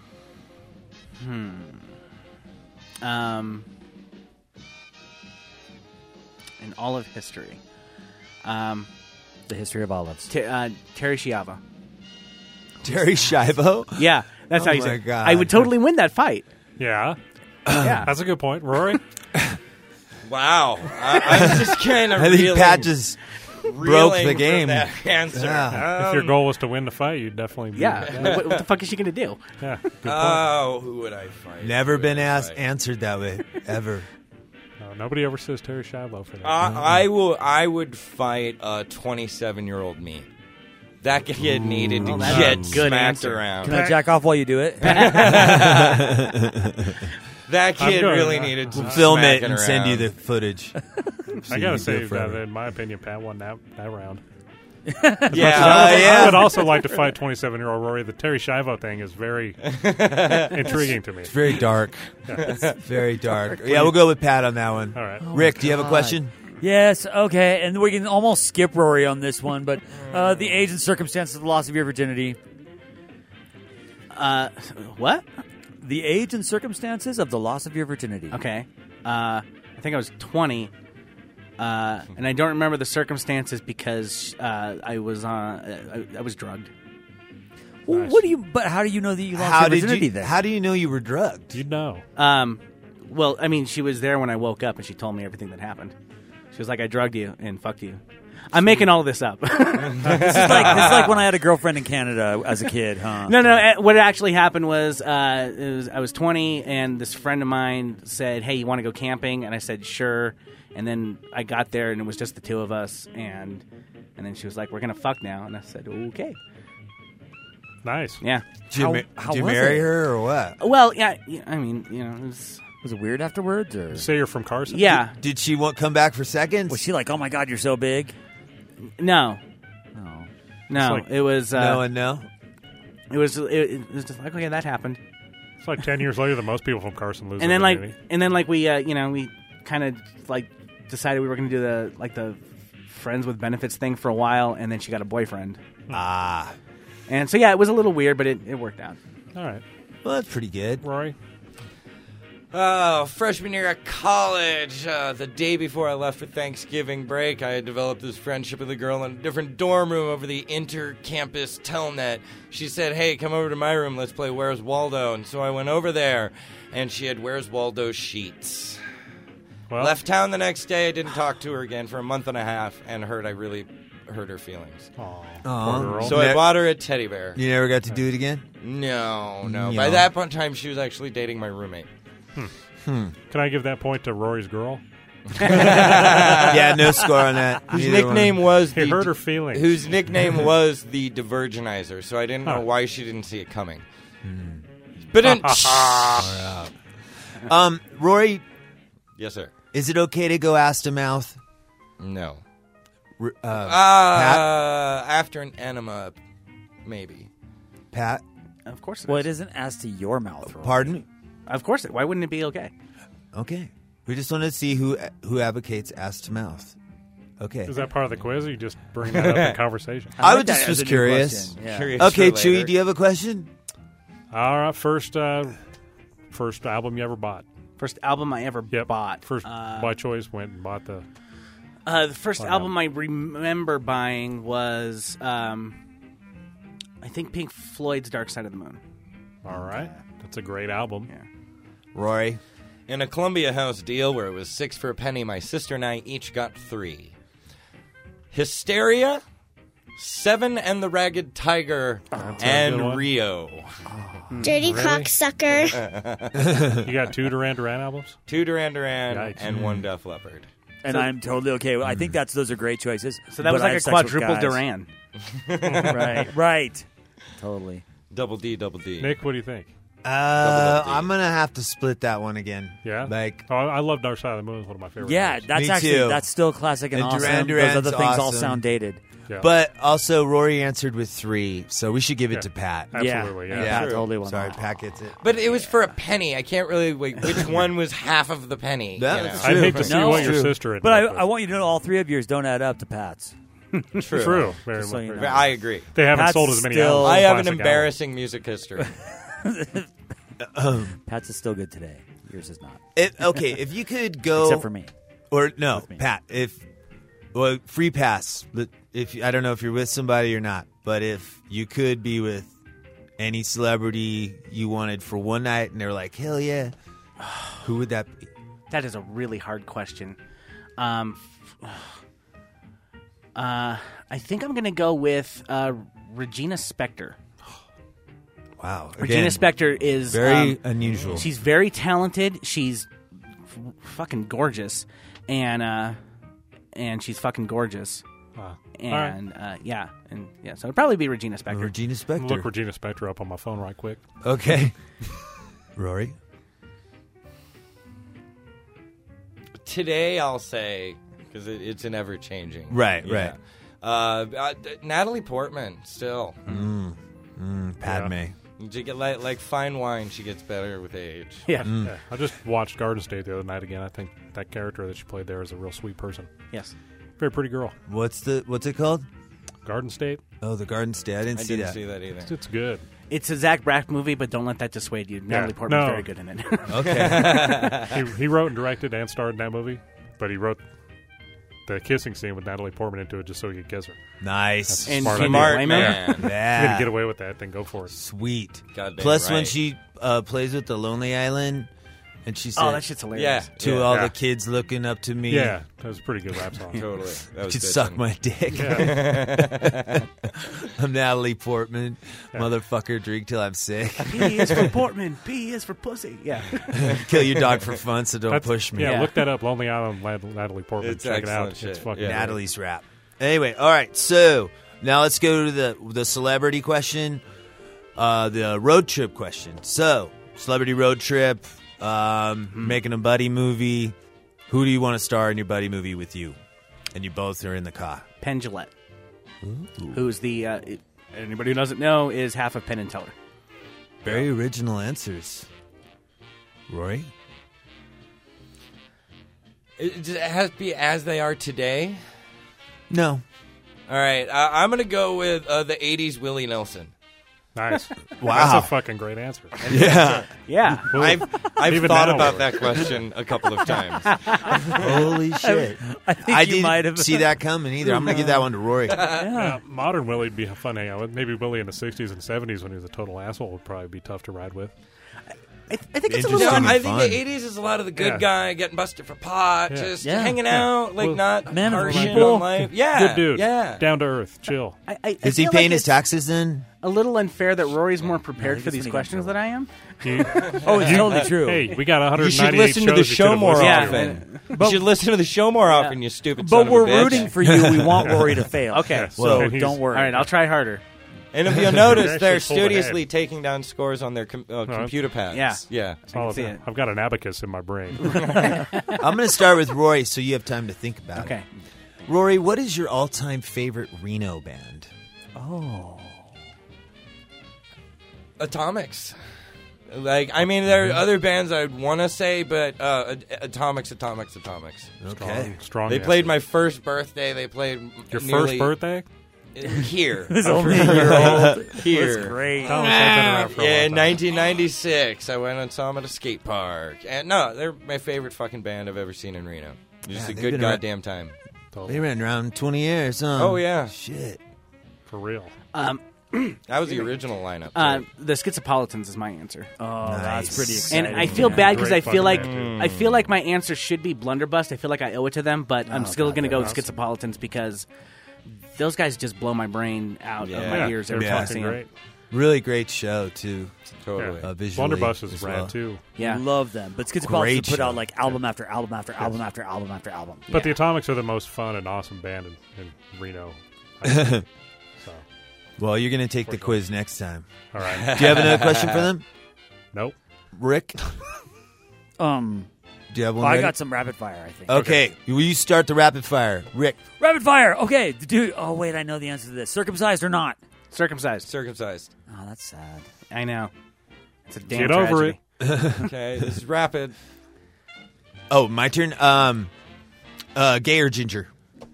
Um, in all of history, um, The history of olives. T- uh, Terry Schiavo. Terry Schiavo? Yeah, that's Oh how you my say. it. God. I would totally win that fight. Yeah, Yeah. that's a good point. Rory? Wow, I, I'm just kind of. I think reeling, Pat just broke reeling the from game. That answer. Yeah. if your Um, goal was to win the fight, you'd definitely be. Yeah. what, what the fuck is she gonna do? Yeah, good point. Oh, who would I fight? Never Who would been I asked, fight? answered that way, ever. No, nobody ever says Terry Schiavo for that. Uh, I will. I would fight a twenty-seven-year-old me. That kid needed to Well, that's get a good smacked answer. around. Can I jack off while you do it? That I'm kid good. really needed to Film it smacking and send you around. the footage. So I you gotta can say go forever. that, in my opinion, Pat won that, that round. Yeah, Uh, I, would, yeah. I would also like to fight twenty-seven-year-old Rory. The Terry Schiavo thing is very intriguing to me. It's very dark. It's very dark. Yeah, we'll go with Pat on that one. All right. Rick, do you have a God. question? Yes, okay, and we can almost skip Rory on this one, but uh, the age and circumstances of the loss of your virginity. Uh, what? The age and circumstances of the loss of your virginity. Okay. Uh, I think I was twenty, uh, and I don't remember the circumstances because uh, I was on. Uh, I, I was drugged. Well, what do you? But how do you know that you lost How your did virginity? you? Then How do you know you were drugged? You'd know. Um, well, I mean, she was there when I woke up, and she told me everything that happened. She was like, "I drugged you and fucked you." I'm making all this up. this is like this is like when I had a girlfriend in Canada as a kid, huh? No, no. uh, What actually happened was, uh, it was I was twenty, and this friend of mine said, "Hey, you want to go camping?" And I said, "Sure." And then I got there, and it was just the two of us, and and then she was like, "We're gonna fuck now," and I said, "Okay." Nice. Yeah. Did you, How- ma- how did you was marry it? her or what? Well, yeah. yeah, I mean, you know, it was. Was it weird afterwards, or Say you're from Carson? Yeah. Did she want come back for seconds? was she like, "Oh my God, you're so big"? No. No. No. It's like- it was. Uh, no and no. It was. It, it was just like, okay, that happened. It's like ten years later that most people from Carson lose And their then like, virginity. and then like we, uh, you know, we kind of like decided we were going to do the like the friends with benefits thing for a while, and then she got a boyfriend. Ah, And so yeah, it was a little weird, but it, it worked out. All right. well, that's pretty good. Rory? Oh, freshman year at college, uh, the day before I left for Thanksgiving break, I had developed this friendship with a girl in a different dorm room over the inter-campus telnet. She said, "Hey, come over to my room, let's play Where's Waldo?" And so I went over there, and she had Where's Waldo sheets. Well, Left town the next day, I didn't talk to her again for a month and a half, and heard I really hurt her feelings. Aw, Aw. poor girl. So I Ne- bought her a teddy bear. You never got to do it again. No, no. Yeah. By that point in time, she was actually dating my roommate. Can I give that point to Rory's girl? Yeah, no score on that. Whose Neither nickname one. was He the hurt her feelings. Whose nickname was the Divergenizer, so I didn't know Huh. why she didn't see it coming. But then, Um, Rory, yes, sir. is it okay to go ass to mouth? No. R- Uh, Uh, after an enema, maybe. Pat, Of course, it Well, is. it isn't ass to your mouth. Rory. pardon? Of course, it. Why wouldn't it be okay? Okay, we just want to see who who advocates ass to mouth. Okay, Is that part of the quiz, or you just bring that up in conversation? I, like was that just as was a new curious. question. Yeah. Curious Okay, for Chewy, later. do you have a question? All right, first, uh, first album you ever bought. First album I ever Yep. bought. First, Uh, by choice, went and bought the. Uh, the first What album I remember buying was, um, I think, Pink Floyd's Dark Side of the Moon. All right, that's a great album. Yeah. Rory, In a Columbia House deal where it was six for a penny, my sister and I each got three. Hysteria, Seven and the Ragged Tiger, a good and one. Rio. Dirty cocksucker. You got two Duran Duran albums? Two Duran Duran Yikes. and one Def Leppard. And I'm totally okay. I think that's those are great choices. So that was but I like a had sex with quadruple guys. Duran. Right, right. Totally. Double D, double D. Nick, what do you think? uh, Double D. I'm gonna have to split that one again. Yeah? like Oh, I love Dark Side of the Moon. It's one of my favorite Yeah, albums. that's Me actually too. that's still classic and, And awesome. Duran Those Duran's other things all awesome. sound dated. Yeah. but also Rory answered with three, so we should give it Yeah. to Pat. Absolutely, yeah. yeah, True. totally. One Sorry, Pat gets it. But it was for a penny. I can't really wait which one was half of the penny. That- you that's know? I'd true. hate to see No. what your True. sister had But I, met with. I want you to know all three of yours don't add up to Pat's. True. True. Very Just so much. you very know. much. I agree. They haven't Pat's sold as many still- albums. I as have an classic embarrassing music history. Pat's is still good today. Yours is not. It, okay, if you could go, Except for me. or no, With me. Pat. If well, free pass. But if I don't know if you're with somebody or not, but if you could be with any celebrity you wanted for one night, and they were like, "Hell yeah," who would that be? That is a really hard question. Um, uh, I think I'm going to go with uh, Regina Spektor. Wow, Regina again, Spektor is very um, unusual. She's very talented. She's f- fucking gorgeous, and uh, and she's fucking gorgeous. Wow. And uh, yeah, and yeah, so it'd probably be Regina Spektor. Regina Spektor. Look Regina Spektor up on my phone right quick. Okay, Rory. Today, I'll say, because it, it's an ever changing. Right, right. Uh, uh, Natalie Portman, still. Mm, mm, Padme. Yeah. You get like, like fine wine, she gets better with age. Yeah. yeah. I just watched Garden State the other night again. I think that character that she played there is a real sweet person. Yes. Very pretty girl. What's the What's it called? Garden State. Oh, the Garden State. I didn't I see didn't that. see that either. It's, it's good. It's a Zach Braff movie, but don't let that dissuade you. Yeah. Natalie Portman's No. very good in it. Okay. he, he wrote and directed and starred in that movie, but he wrote the kissing scene with Natalie Portman into it just so he could kiss her. Nice. That's a And smart can idea. you blame him? man. If you're Yeah. gonna get away with that, then go for it. Sweet. Goddamn Plus, when right. she uh, plays with the Lonely Island, and she said, Oh, that shit's hilarious. Yeah. to yeah. all Yeah. the kids looking up to me, Yeah, that was a pretty good rap song. Totally. That was could good suck then. my dick. Yeah. I'm Natalie Portman. Motherfucker, drink till I'm sick. P is for Portman. P is for pussy. Yeah. Kill your dog for fun, so don't That's- push me. Yeah, Yeah. look that up. Lonely Island, Nat- Natalie Portman. It's Check it out. excellent shit. It's fucking Yeah. great. Natalie's rap. Anyway, all right. So now let's go to the the celebrity question, uh, the road trip question. So celebrity road trip, um, making a buddy movie. Who do you want to star in your buddy movie with you? And you both are in the car. Penn Jillette, who's the, uh, it- anybody who doesn't know, is half of Penn and Teller. Very original answers. Rory? It, it has to be as they are today. No. All right, uh, I'm gonna go with uh, the eighties Willie Nelson. Nice. Wow. That's a fucking great answer. Yeah. Yeah. Well, I've I've even thought now about we're- that question a couple of times. Holy shit. I think I you didn't might have see that coming either. I'm going to give that one to Rory. Yeah, modern Willie would be fun to hang out with. Maybe Willie in the sixties and seventies when he was a total asshole would probably be tough to ride with. I, I think it's a Interesting. little. No, and I think fun. the eighties is a lot of the good Yeah. guy getting busted for pot, Yeah. just Yeah. hanging Yeah. out, like Well, not man of harsh people. on life. Yeah, Good dude. Yeah, Down to earth. Chill. I, I, I Is he feel paying like his it's taxes then? a little unfair that Rory's more prepared No, for he these gets questions when than I am. You- Oh, it's totally true. Hey, we got one hundred you should ninety-eight listen to the shows you show could've more listened Yeah. to. often. You should listen to the show more often. You stupid. son But of we're a bitch. rooting for you. We want Rory to fail. Okay. So Well, and he's- don't worry. All right, I'll try harder. And if you'll notice, actually they're pulled ahead. studiously taking down scores on their com- uh, computer pads. Yeah. yeah. All of see that. it. I've got an abacus in my brain. I'm going to start with Rory so you have time to think about Okay. it. Rory, what is your all-time favorite Reno band? Oh. Atomics. Like, I mean, there are other bands I'd want to say, but uh, Atomics, Atomics, Atomics. Okay. Strong. They answer. played my first birthday. They played Your nearly- first birthday? here. It was only a year old. Here. That's great. Thomas, I've been around for a Yeah, long in time. nineteen ninety-six, I went and saw them at a skate park. And no, they're my favorite fucking band I've ever seen in Reno. Just Yeah, a they've good been around- goddamn time. They ran around twenty years, huh? Oh, yeah. Shit. For real. Um, That was the original lineup. uh, too. the Schizopolitans is my answer. Oh, Nice. that's pretty And exciting. I feel man. bad because Great I feel like fucking band, I feel like my answer should be Blunderbuss. I feel like I owe it to them, but I'm Oh, still God, going to go they're with awesome. Schizopolitans because those guys just blow my brain out of Yeah. my Yeah, ears they're every time I fucking see them. great. Really great show, too. Totally. Yeah. Uh, visually Blunderbuss is as rad well. too. Yeah. Love them. But Great Schizopolitans put show. out like album after album after album after album after album. But the Atomics are the most fun and awesome band in, in Reno. I think. so, Well, you're going to take the sure. quiz next time. all right. Do you have another question for them? Nope. Rick, Um, do you have one well, I ready? got some rapid fire, I think. Okay. Will you start the rapid fire? Rick. Rapid fire. Okay, dude. Oh wait, I know the answer to this. Circumcised or not? Circumcised. Circumcised. Oh, that's sad. I know. It's a damn Get over tragedy. it. Okay, this is rapid. Oh, my turn. Um, uh, gay or ginger?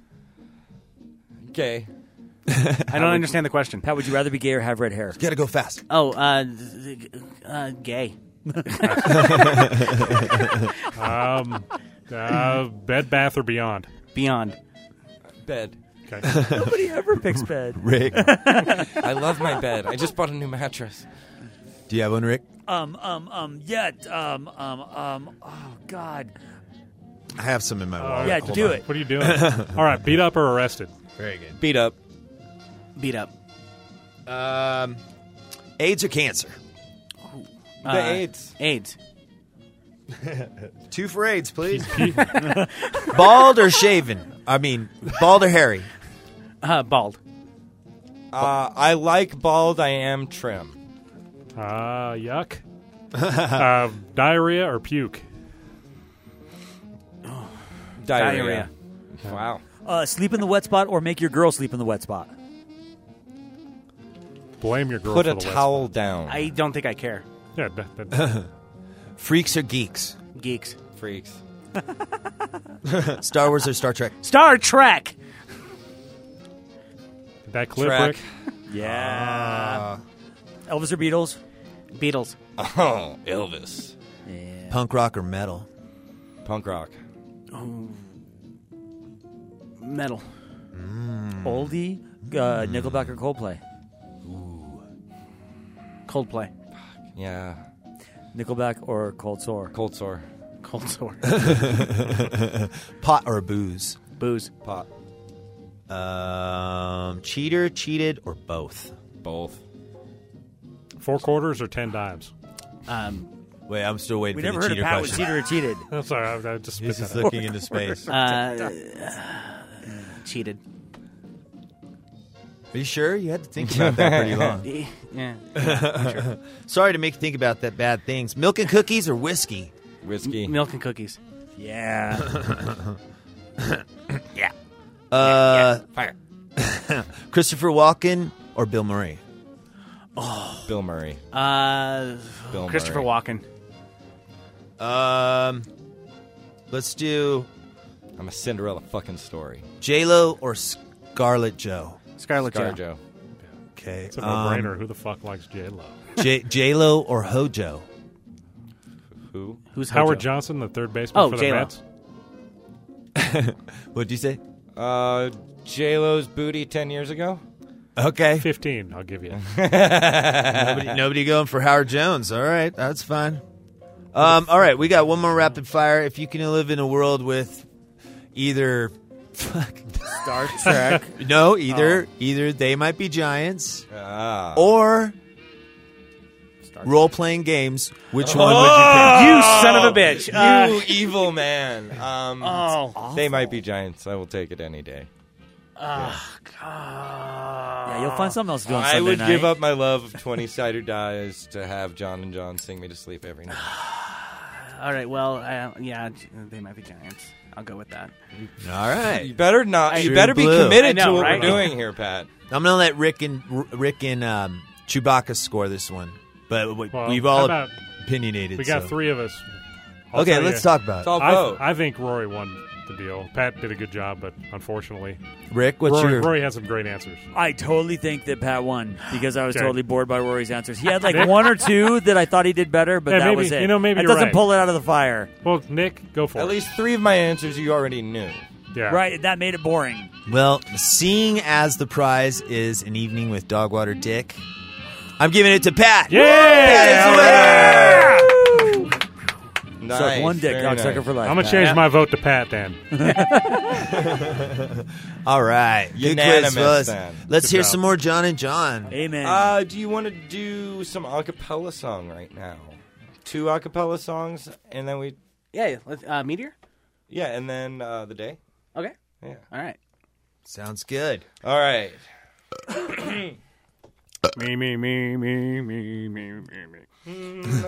Okay. I don't understand the question. Pat, would you rather be gay or have red hair? Got to go fast. Oh, uh, th- th- uh gay. Um, uh, Bed Bath or Beyond. Beyond. Bed. Okay. Nobody ever picks bed. Rick. I love my bed. I just bought a new mattress. Do you have one, Rick? Um, um, um, yeah, um, um, um, oh, God. I have some in my Uh, wallet. Yeah, hold do on. it. What are you doing? All right, beat up or arrested? Very good. Beat up. Beat up. Um, AIDS or cancer? The Uh, AIDS. AIDS. Two for AIDS, please. Bald or shaven? I mean, bald or hairy? Uh, bald. Uh, I like bald. I am trim. Uh, yuck. uh, diarrhea or puke? Diarrhea. Diarrhea. Wow. Uh, sleep in the wet spot or make your girl sleep in the wet spot? Blame your girl Put for a the wet towel spot. down. I don't think I care. Yeah, that, that, Freaks or geeks? Geeks. Freaks. Star Wars or Star Trek? Star Trek. that clip, Track. Rick? Yeah. Elvis or Beatles? Beatles. Oh, Elvis. Yeah. Punk rock or metal? Punk rock. Metal. Oldie, uh, Nickelback or Coldplay? Coldplay. Yeah. Nickelback or Cold Sore? Cold sore. Cold sore. Pot or booze? Booze. Pot. Um, cheater, cheated, or both? Both. Four quarters or ten dimes? Um, Wait, I'm still waiting We for never the heard of cheater Pat was question. cheated or cheated. I'm sorry, I, I just spit He's that just out. looking into space. Are uh, cheated. you sure? You had to think about that pretty long. Yeah. yeah sure. Sorry to make you think about that bad things. Milk and cookies or whiskey? Whiskey. Milk and cookies. Yeah. Yeah. Uh, Fire. Christopher Walken or Bill Murray? Bill Murray. Uh, Bill Christopher Murray. Walken. Um, let's do I'm a Cinderella fucking story. J-Lo or Scarlett Joe? Scarlett Scar Joe. Joe. Okay. It's a um, no-brainer. Who the fuck likes J-Lo? J- J-Lo or Hojo? Who? Who's Howard Hojo? Johnson, the third baseman Oh, for the J-Lo. Mets. What'd you say? Uh, J-Lo's booty ten years ago? Okay. fifteen, I'll give you. nobody, nobody going for Howard Jones. All right, that's fine. Um, all right, we got one more rapid fire. If you can live in a world with either Star Trek. no, either either they might be giants Ah. or role playing games, which one would you Oh, you son of a bitch. Uh, You evil man. Um, oh. They might be giants. I will take it any day. Oh, God. Yeah, you'll find something else to do on I Sunday would night. give up my love of twenty Cider Dies to have John and John sing me to sleep every night. All right, well, uh, yeah, they might be giants. I'll go with that. pick? All right. You better not. You True better be blue. committed I know, to what right? we're doing here, Pat. I'm gonna let Rick and Rick and um, Chewbacca score this one, but we, Well, we've how all about- opinionated. We got so. three of us. I'll Okay, tell let's you, talk about It's it. all I, vote. I think Rory won the deal. Pat did a good job, but unfortunately, Rick, what's Rory, your? Rory had some great answers. I totally think that Pat won because I was Okay. totally bored by Rory's answers. He had like one or two that I thought he did better, but Yeah, that maybe- was it. you know, maybe it you're doesn't right. pull it out of the fire. Well, Nick, go for At it. least three of my answers you already knew. Yeah. Right, that made it boring. Well, seeing as the prize is an evening with Dogwater Dick, I'm giving it to Pat. Yeah! Pat is the winner! Nice. Suck one dick, very cocksucker nice. for life. I'm going to Pat. change my vote to Pat then. All right. Good Unanimous, quiz, fellas. then. Let's Good hear job. some more John and John. Amen. Uh, do you want to do some a cappella song right now? Two a cappella songs, and then we, Yeah, let's- uh, Meteor? yeah, and then uh, the day. Okay. Yeah. All right. Sounds good. All right. me, me, me, me, me, me, me, me.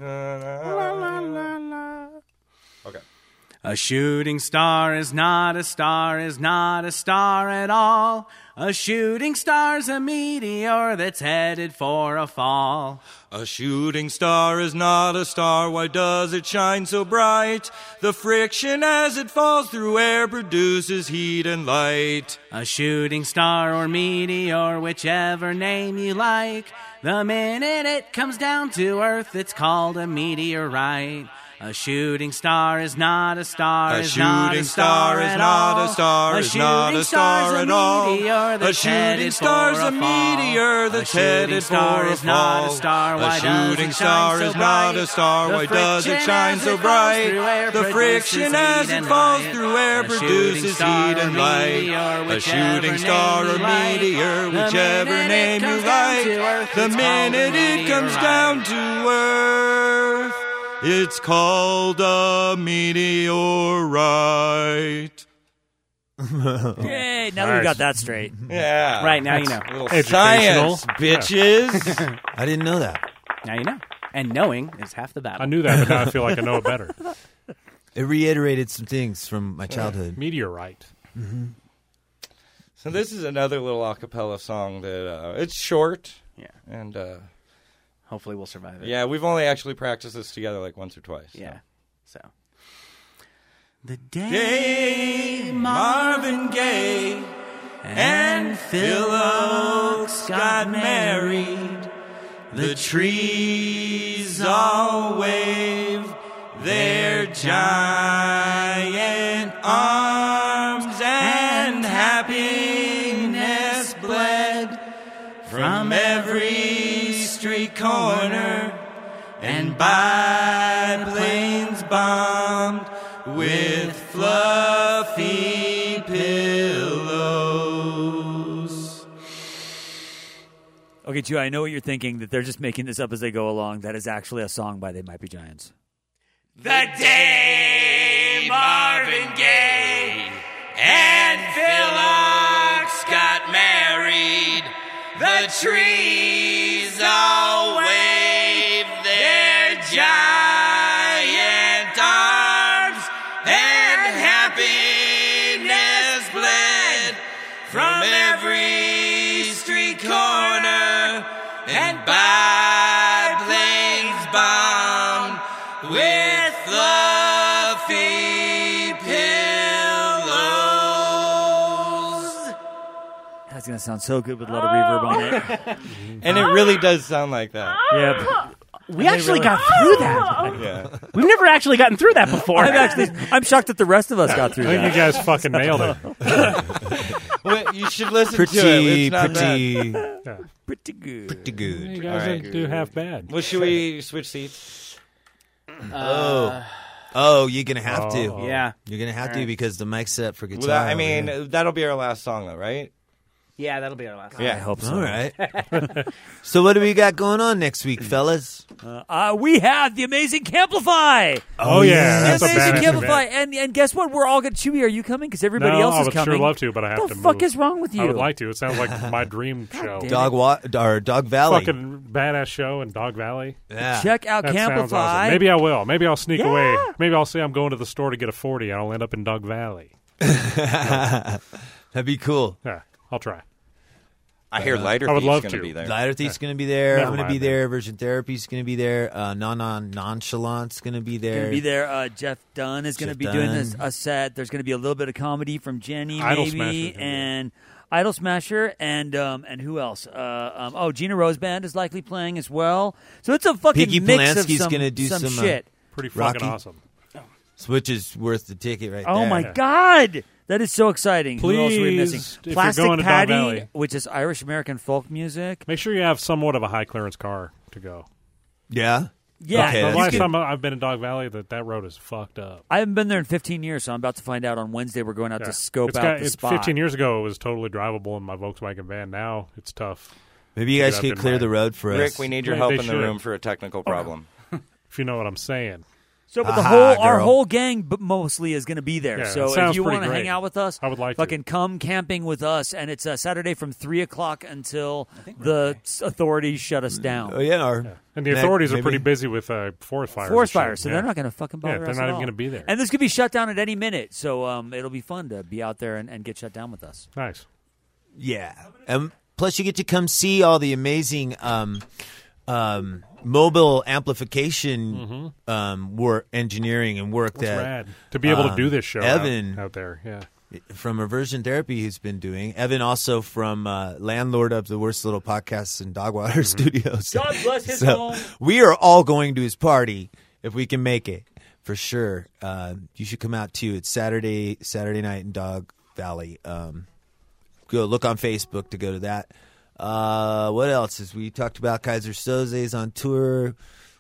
Okay. A shooting star is not a star, is not a star at all. A shooting star's a meteor that's headed for a fall. A shooting star is not a star, why does it shine so bright? The friction as it falls through air produces heat and light. A shooting star or meteor, whichever name you like. The minute it comes down to Earth, it's called a meteorite. A shooting star is not a star, A is not shooting a star star is at not all. a star, A is not shooting a star star's at all. meteor A that's shooting headed star's for a fall. meteor that's A shooting headed star for a is not a fall. star, A why does shooting it star shine is so not bright? a star, The why does it friction shine as so it falls bright? through air The friction produces as heat it and falls light. through air A shooting produces star heat or and light. meteor, A whichever shooting star name or you like. meteor, The whichever minute name it you comes down like. to Earth, The it's called a minute it comes meteorite. down to Earth, it's called a meteorite. Yay, now that we got that straight. Yeah. Right, now you know. Little Educational. science, bitches. I didn't know that. Now you know. And knowing is half the battle. I knew that, but now I feel like I know it better. It reiterated some things from my childhood. Meteorite. So this is another little a cappella song that uh, it's short. Yeah. And uh, hopefully we'll survive it. Yeah, we've only actually practiced this together like once or twice. Yeah. So. so. The day Marvin Gaye and Phil Oakes got married, the trees all wave their giant arms, and happiness bled from every street corner and biplanes bombed with fluffy pillows. Okay, Chew, I know what you're thinking, that they're just making this up as they go along. That is actually a song by They Might Be Giants. The day Marvin Gaye and Phil Oakes got married, the trees all wave their giant arms, and happiness bled from every street corner and biplanes bombed with fluffy pillows. That's going to sound so good with a lot of reverb on it. And it really does sound like that. Yeah. We actually got through that. Yeah. We've never actually gotten through that before. I'm actually, I'm shocked that the rest of us got through I think that. you guys fucking nailed it. Well, you should listen Pretty, to it. It's not pretty, bad. Yeah. Pretty good. pretty good. You guys All right. didn't do half bad. Well, should we switch seats? Oh. Oh, you're going to have to. Oh. Yeah. You're going to have All to right. because the mic's set for guitar. Well, that, I over mean, here. that'll be our last song, though, right? Yeah, that'll be our last. Yeah. I hope so. All right. So what do we got going on next week, fellas? Uh, uh, we have the Amazing Camplify. Oh, yeah. That's the a Amazing badass Camplify. event. And, and guess what? We're all going to... Chewy, are you coming? Because everybody No, else I is would coming. sure love to, but I have What to the fuck move. is wrong with you? I would like to. It sounds like my dream show. damn Dog wa- or Dog Valley. Fucking badass show in Dog Valley. Yeah. Check out That sounds Camplify. awesome. Maybe I will. Maybe I'll sneak Yeah. away. Maybe I'll say I'm going to the store to get a forty, and I'll end up in Dog Valley. That'd be cool. Yeah, I'll try. I hear Lighter I would Thief's love going to to. be there. Lighter Thief's going to be there. Never I'm going to mind be then. there. Version Therapy's going to be there. Uh, non non Nonchalant's going to be there. Going to be there. Uh, Jeff Dunn is going to Jeff be doing this Dunn. a set. There's going to be a little bit of comedy from Jenny, Idol maybe, Smasher's gonna be and Idol Smasher, and um, and who else? Uh, um, oh, Gina Rose Band is likely playing as well. So it's a fucking Piggy mix of Polanski's some, gonna do some some, uh, shit. Pretty fucking Rocky. awesome. Which is worth the ticket right Oh there. my God, that is so exciting! Who else are we Please, missing? if you're Plastic going to Dog Patty, Valley. which is Irish American folk music. Make sure you have somewhat of a high clearance car to go. Yeah? Yeah, Okay, the that's last good. time I've been in Dog Valley, that that road is fucked up. I haven't been there in fifteen years, so I'm about to find out on Wednesday. We're going out Yeah. to scope It's out got- the it's spot. fifteen years ago, it was totally drivable in my Volkswagen van. Now it's tough. Maybe you to guys get up could in clear my- the road for us. Rick, we need your Yeah, help they in the should. room for a technical problem. If you know what I'm saying. So, but the Aha, whole our girl. whole gang, but mostly is going to be there. Yeah, so it if sounds you pretty want to hang great. out with us, I would like to. fucking come camping with us. And it's uh, Saturday from three o'clock until the s- authorities shut us down. Oh, yeah. Or, And the That- authorities are maybe- pretty busy with uh, forest fires. Forest and shit. fires, so Yeah. they're not going to fucking bother Yeah, they're us not at even all. gonna be there. And this could be shut down at any minute. So um, it'll be fun to be out there and, and get shut down with us. Nice. yeah. And plus, you get to come see all the amazing um, um, mobile amplification um, work, engineering and work That's that rad. To be able to um, do this show Evan out, out there. Yeah. from Reversion Therapy who's been doing. Evan also from uh, landlord of the worst little podcasts in Dogwater Studios. God bless his so home. we are all going to his party if we can make it for sure. Uh, you should come out too. It's Saturday Saturday night in Dog Valley. Um, go look on Facebook to go to that. Uh, what else? Is we talked about Kaiser Soze's on tour.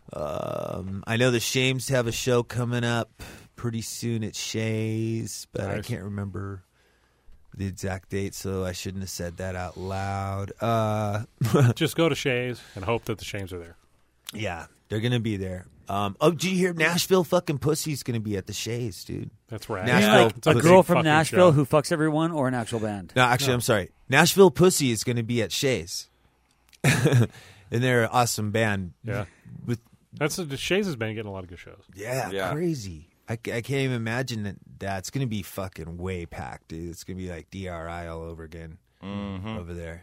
Um, I know the Shames have a show coming up pretty soon at Shays, but I Nice. can't remember the exact date, so I shouldn't have said that out loud. Uh, Just go to Shays and hope that the Shames are there. yeah, they're gonna be there. Um, oh, did you hear Nashville fucking Pussy's gonna be at the Shays, dude? That's rad. Nashville Like It's a big girl from fucking Nashville show. who fucks everyone, or an actual band. No, actually, I'm sorry. Nashville Pussy is gonna be at Shays, and they're an awesome band. Yeah. With That's the Shays has been getting a lot of good shows. yeah, Yeah. crazy. I, ca- I can't even imagine that. That's gonna be fucking way packed, dude. It's gonna be like D R I all over again over there.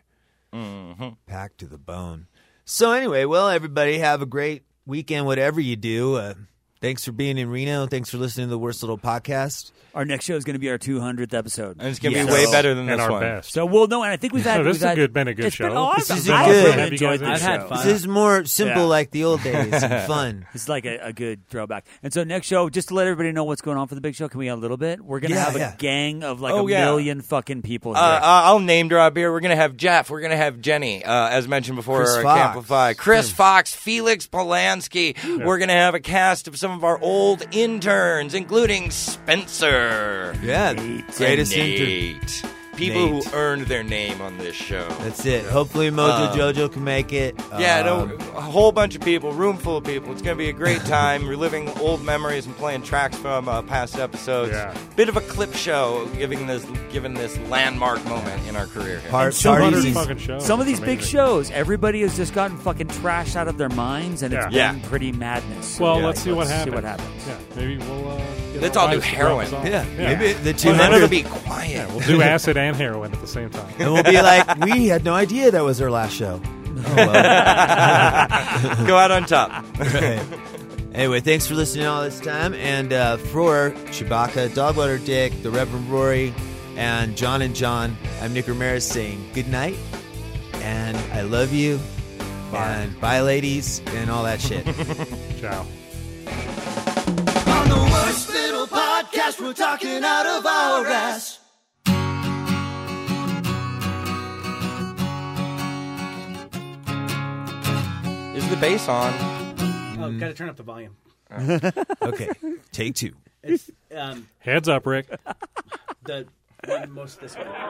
Mm-hmm. Packed to the bone. So anyway, well, everybody have a great weekend, whatever you do. Uh, thanks for being in Reno. Thanks for listening to the Worst Little Podcast. Our next show is going to be our two hundredth episode. And it's going to Yes. be way better than And this our one. best. So, well, no, and I think we've had... No, this we've has had, good- been a good it's show. Been, oh, This I've, is a I've good- really Have you enjoyed guys this I've had show. fun. This is more simple Yeah. like the old days and fun. It's like a, a good throwback. And so next show, just to let everybody know what's going on for the big show, can we have a little bit? We're going to Yeah, have a yeah. gang of like Oh, a yeah. million fucking people Uh, here. uh, I'll name drop here. We're going to have Jeff. We're going to have Jenny, uh, as mentioned before, Chris uh, Fox. Camplify. Chris Fox, Felix Polanski. We're going to have a cast of some of our old interns, including Spencer. Yeah, and greatest intern. Nate. People Nate. who earned their name on this show. That's it. Hopefully Mojo Uh, Jojo can make it. Yeah, Um, no, a whole bunch of people, room full of people. It's going to be a great time, reliving old memories and playing tracks from uh, past episodes. Yeah. Bit of a clip show, giving this given this landmark moment in our career here. Part, some of parties. these, fucking shows. some of It's these big amazing. shows, everybody has just gotten fucking trashed out of their minds, and it's Yeah. been pretty madness. So, Well, yeah, let's see what happens. See what happens. Yeah, maybe we'll. Uh, get Let's our all do lives to heroin. drop us off. Yeah, yeah. maybe the two Well, none of it hundred. be quiet. Yeah, we'll do acid and heroin at the same time. And we'll be like, we had no idea that was our last show. Oh, well. Go out on top. Right. Anyway, thanks for listening all this time. And uh, for Chewbacca, Dogwater Dick, the Reverend Rory, and John and John, I'm Nick Ramirez saying good night, and I love you, and bye, ladies, and all that shit. Ciao. On the Worst Little Podcast, we're talking out of our ass. Is the bass on? Oh, gotta turn up the volume. Okay, take two. It's um, Heads up, Rick. the one most this way. This one?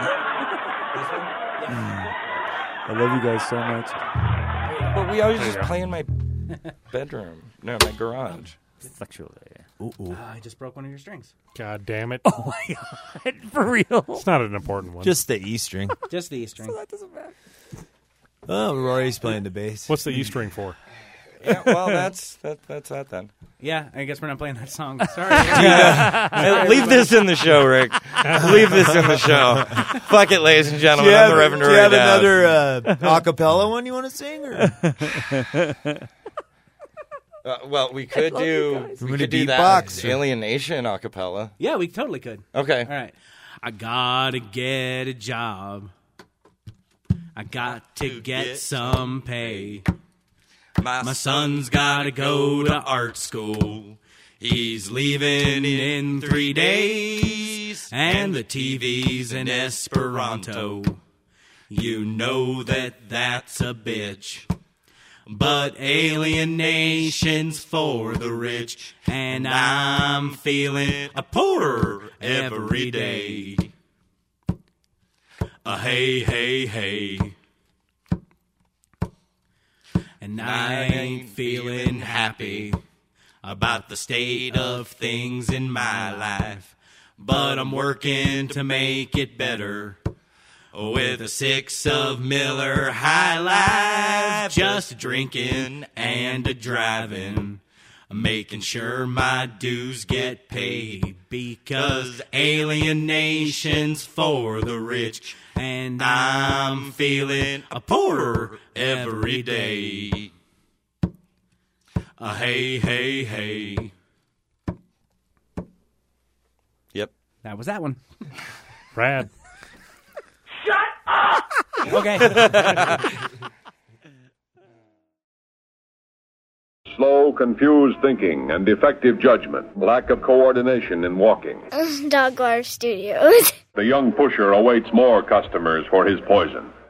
Yeah. I love you guys so much. But we always There you just go. play in my bedroom. No, my garage. Sexually. Ooh, ooh. Uh, I just broke one of your strings. God damn it. Oh my god, for real? It's not an important one. Just the E string. Just the E string. That doesn't matter. Oh, Rory's playing the bass. What's the E string for? Yeah, well, that's that, that's that then. Yeah, I guess we're not playing that song. Sorry. Uh, leave this in the show, Rick. Leave this in the show. Fuck it, ladies and Do you gentlemen. have, I'm the Reverend do you Rory have Dowd. another uh, acapella one you want to sing? Or? Uh, well, we could love you do guys. we We're could gonna do that beatbox, or- Alienation a cappella. Yeah, we totally could. Okay. All right. I gotta get a job. I got to get some pay. My son's gotta go to art school. He's leaving in three days. And the T V's in Esperanto. You know that that's a bitch. But alienation's for the rich. And I'm feeling a poorer every day. A hey, hey, hey. And I ain't feeling happy about the state of things in my life. But I'm working to make it better with a six of Miller High Life. Just drinking and a driving. Making sure my dues get paid. Because alienation's for the rich. And I'm feeling a poorer every day. A hey, hey, hey. Yep. That was that one. Brad. Okay. Slow, confused thinking and defective judgment. Lack of coordination in walking. Dogwater Studios. The young pusher awaits more customers for his poison.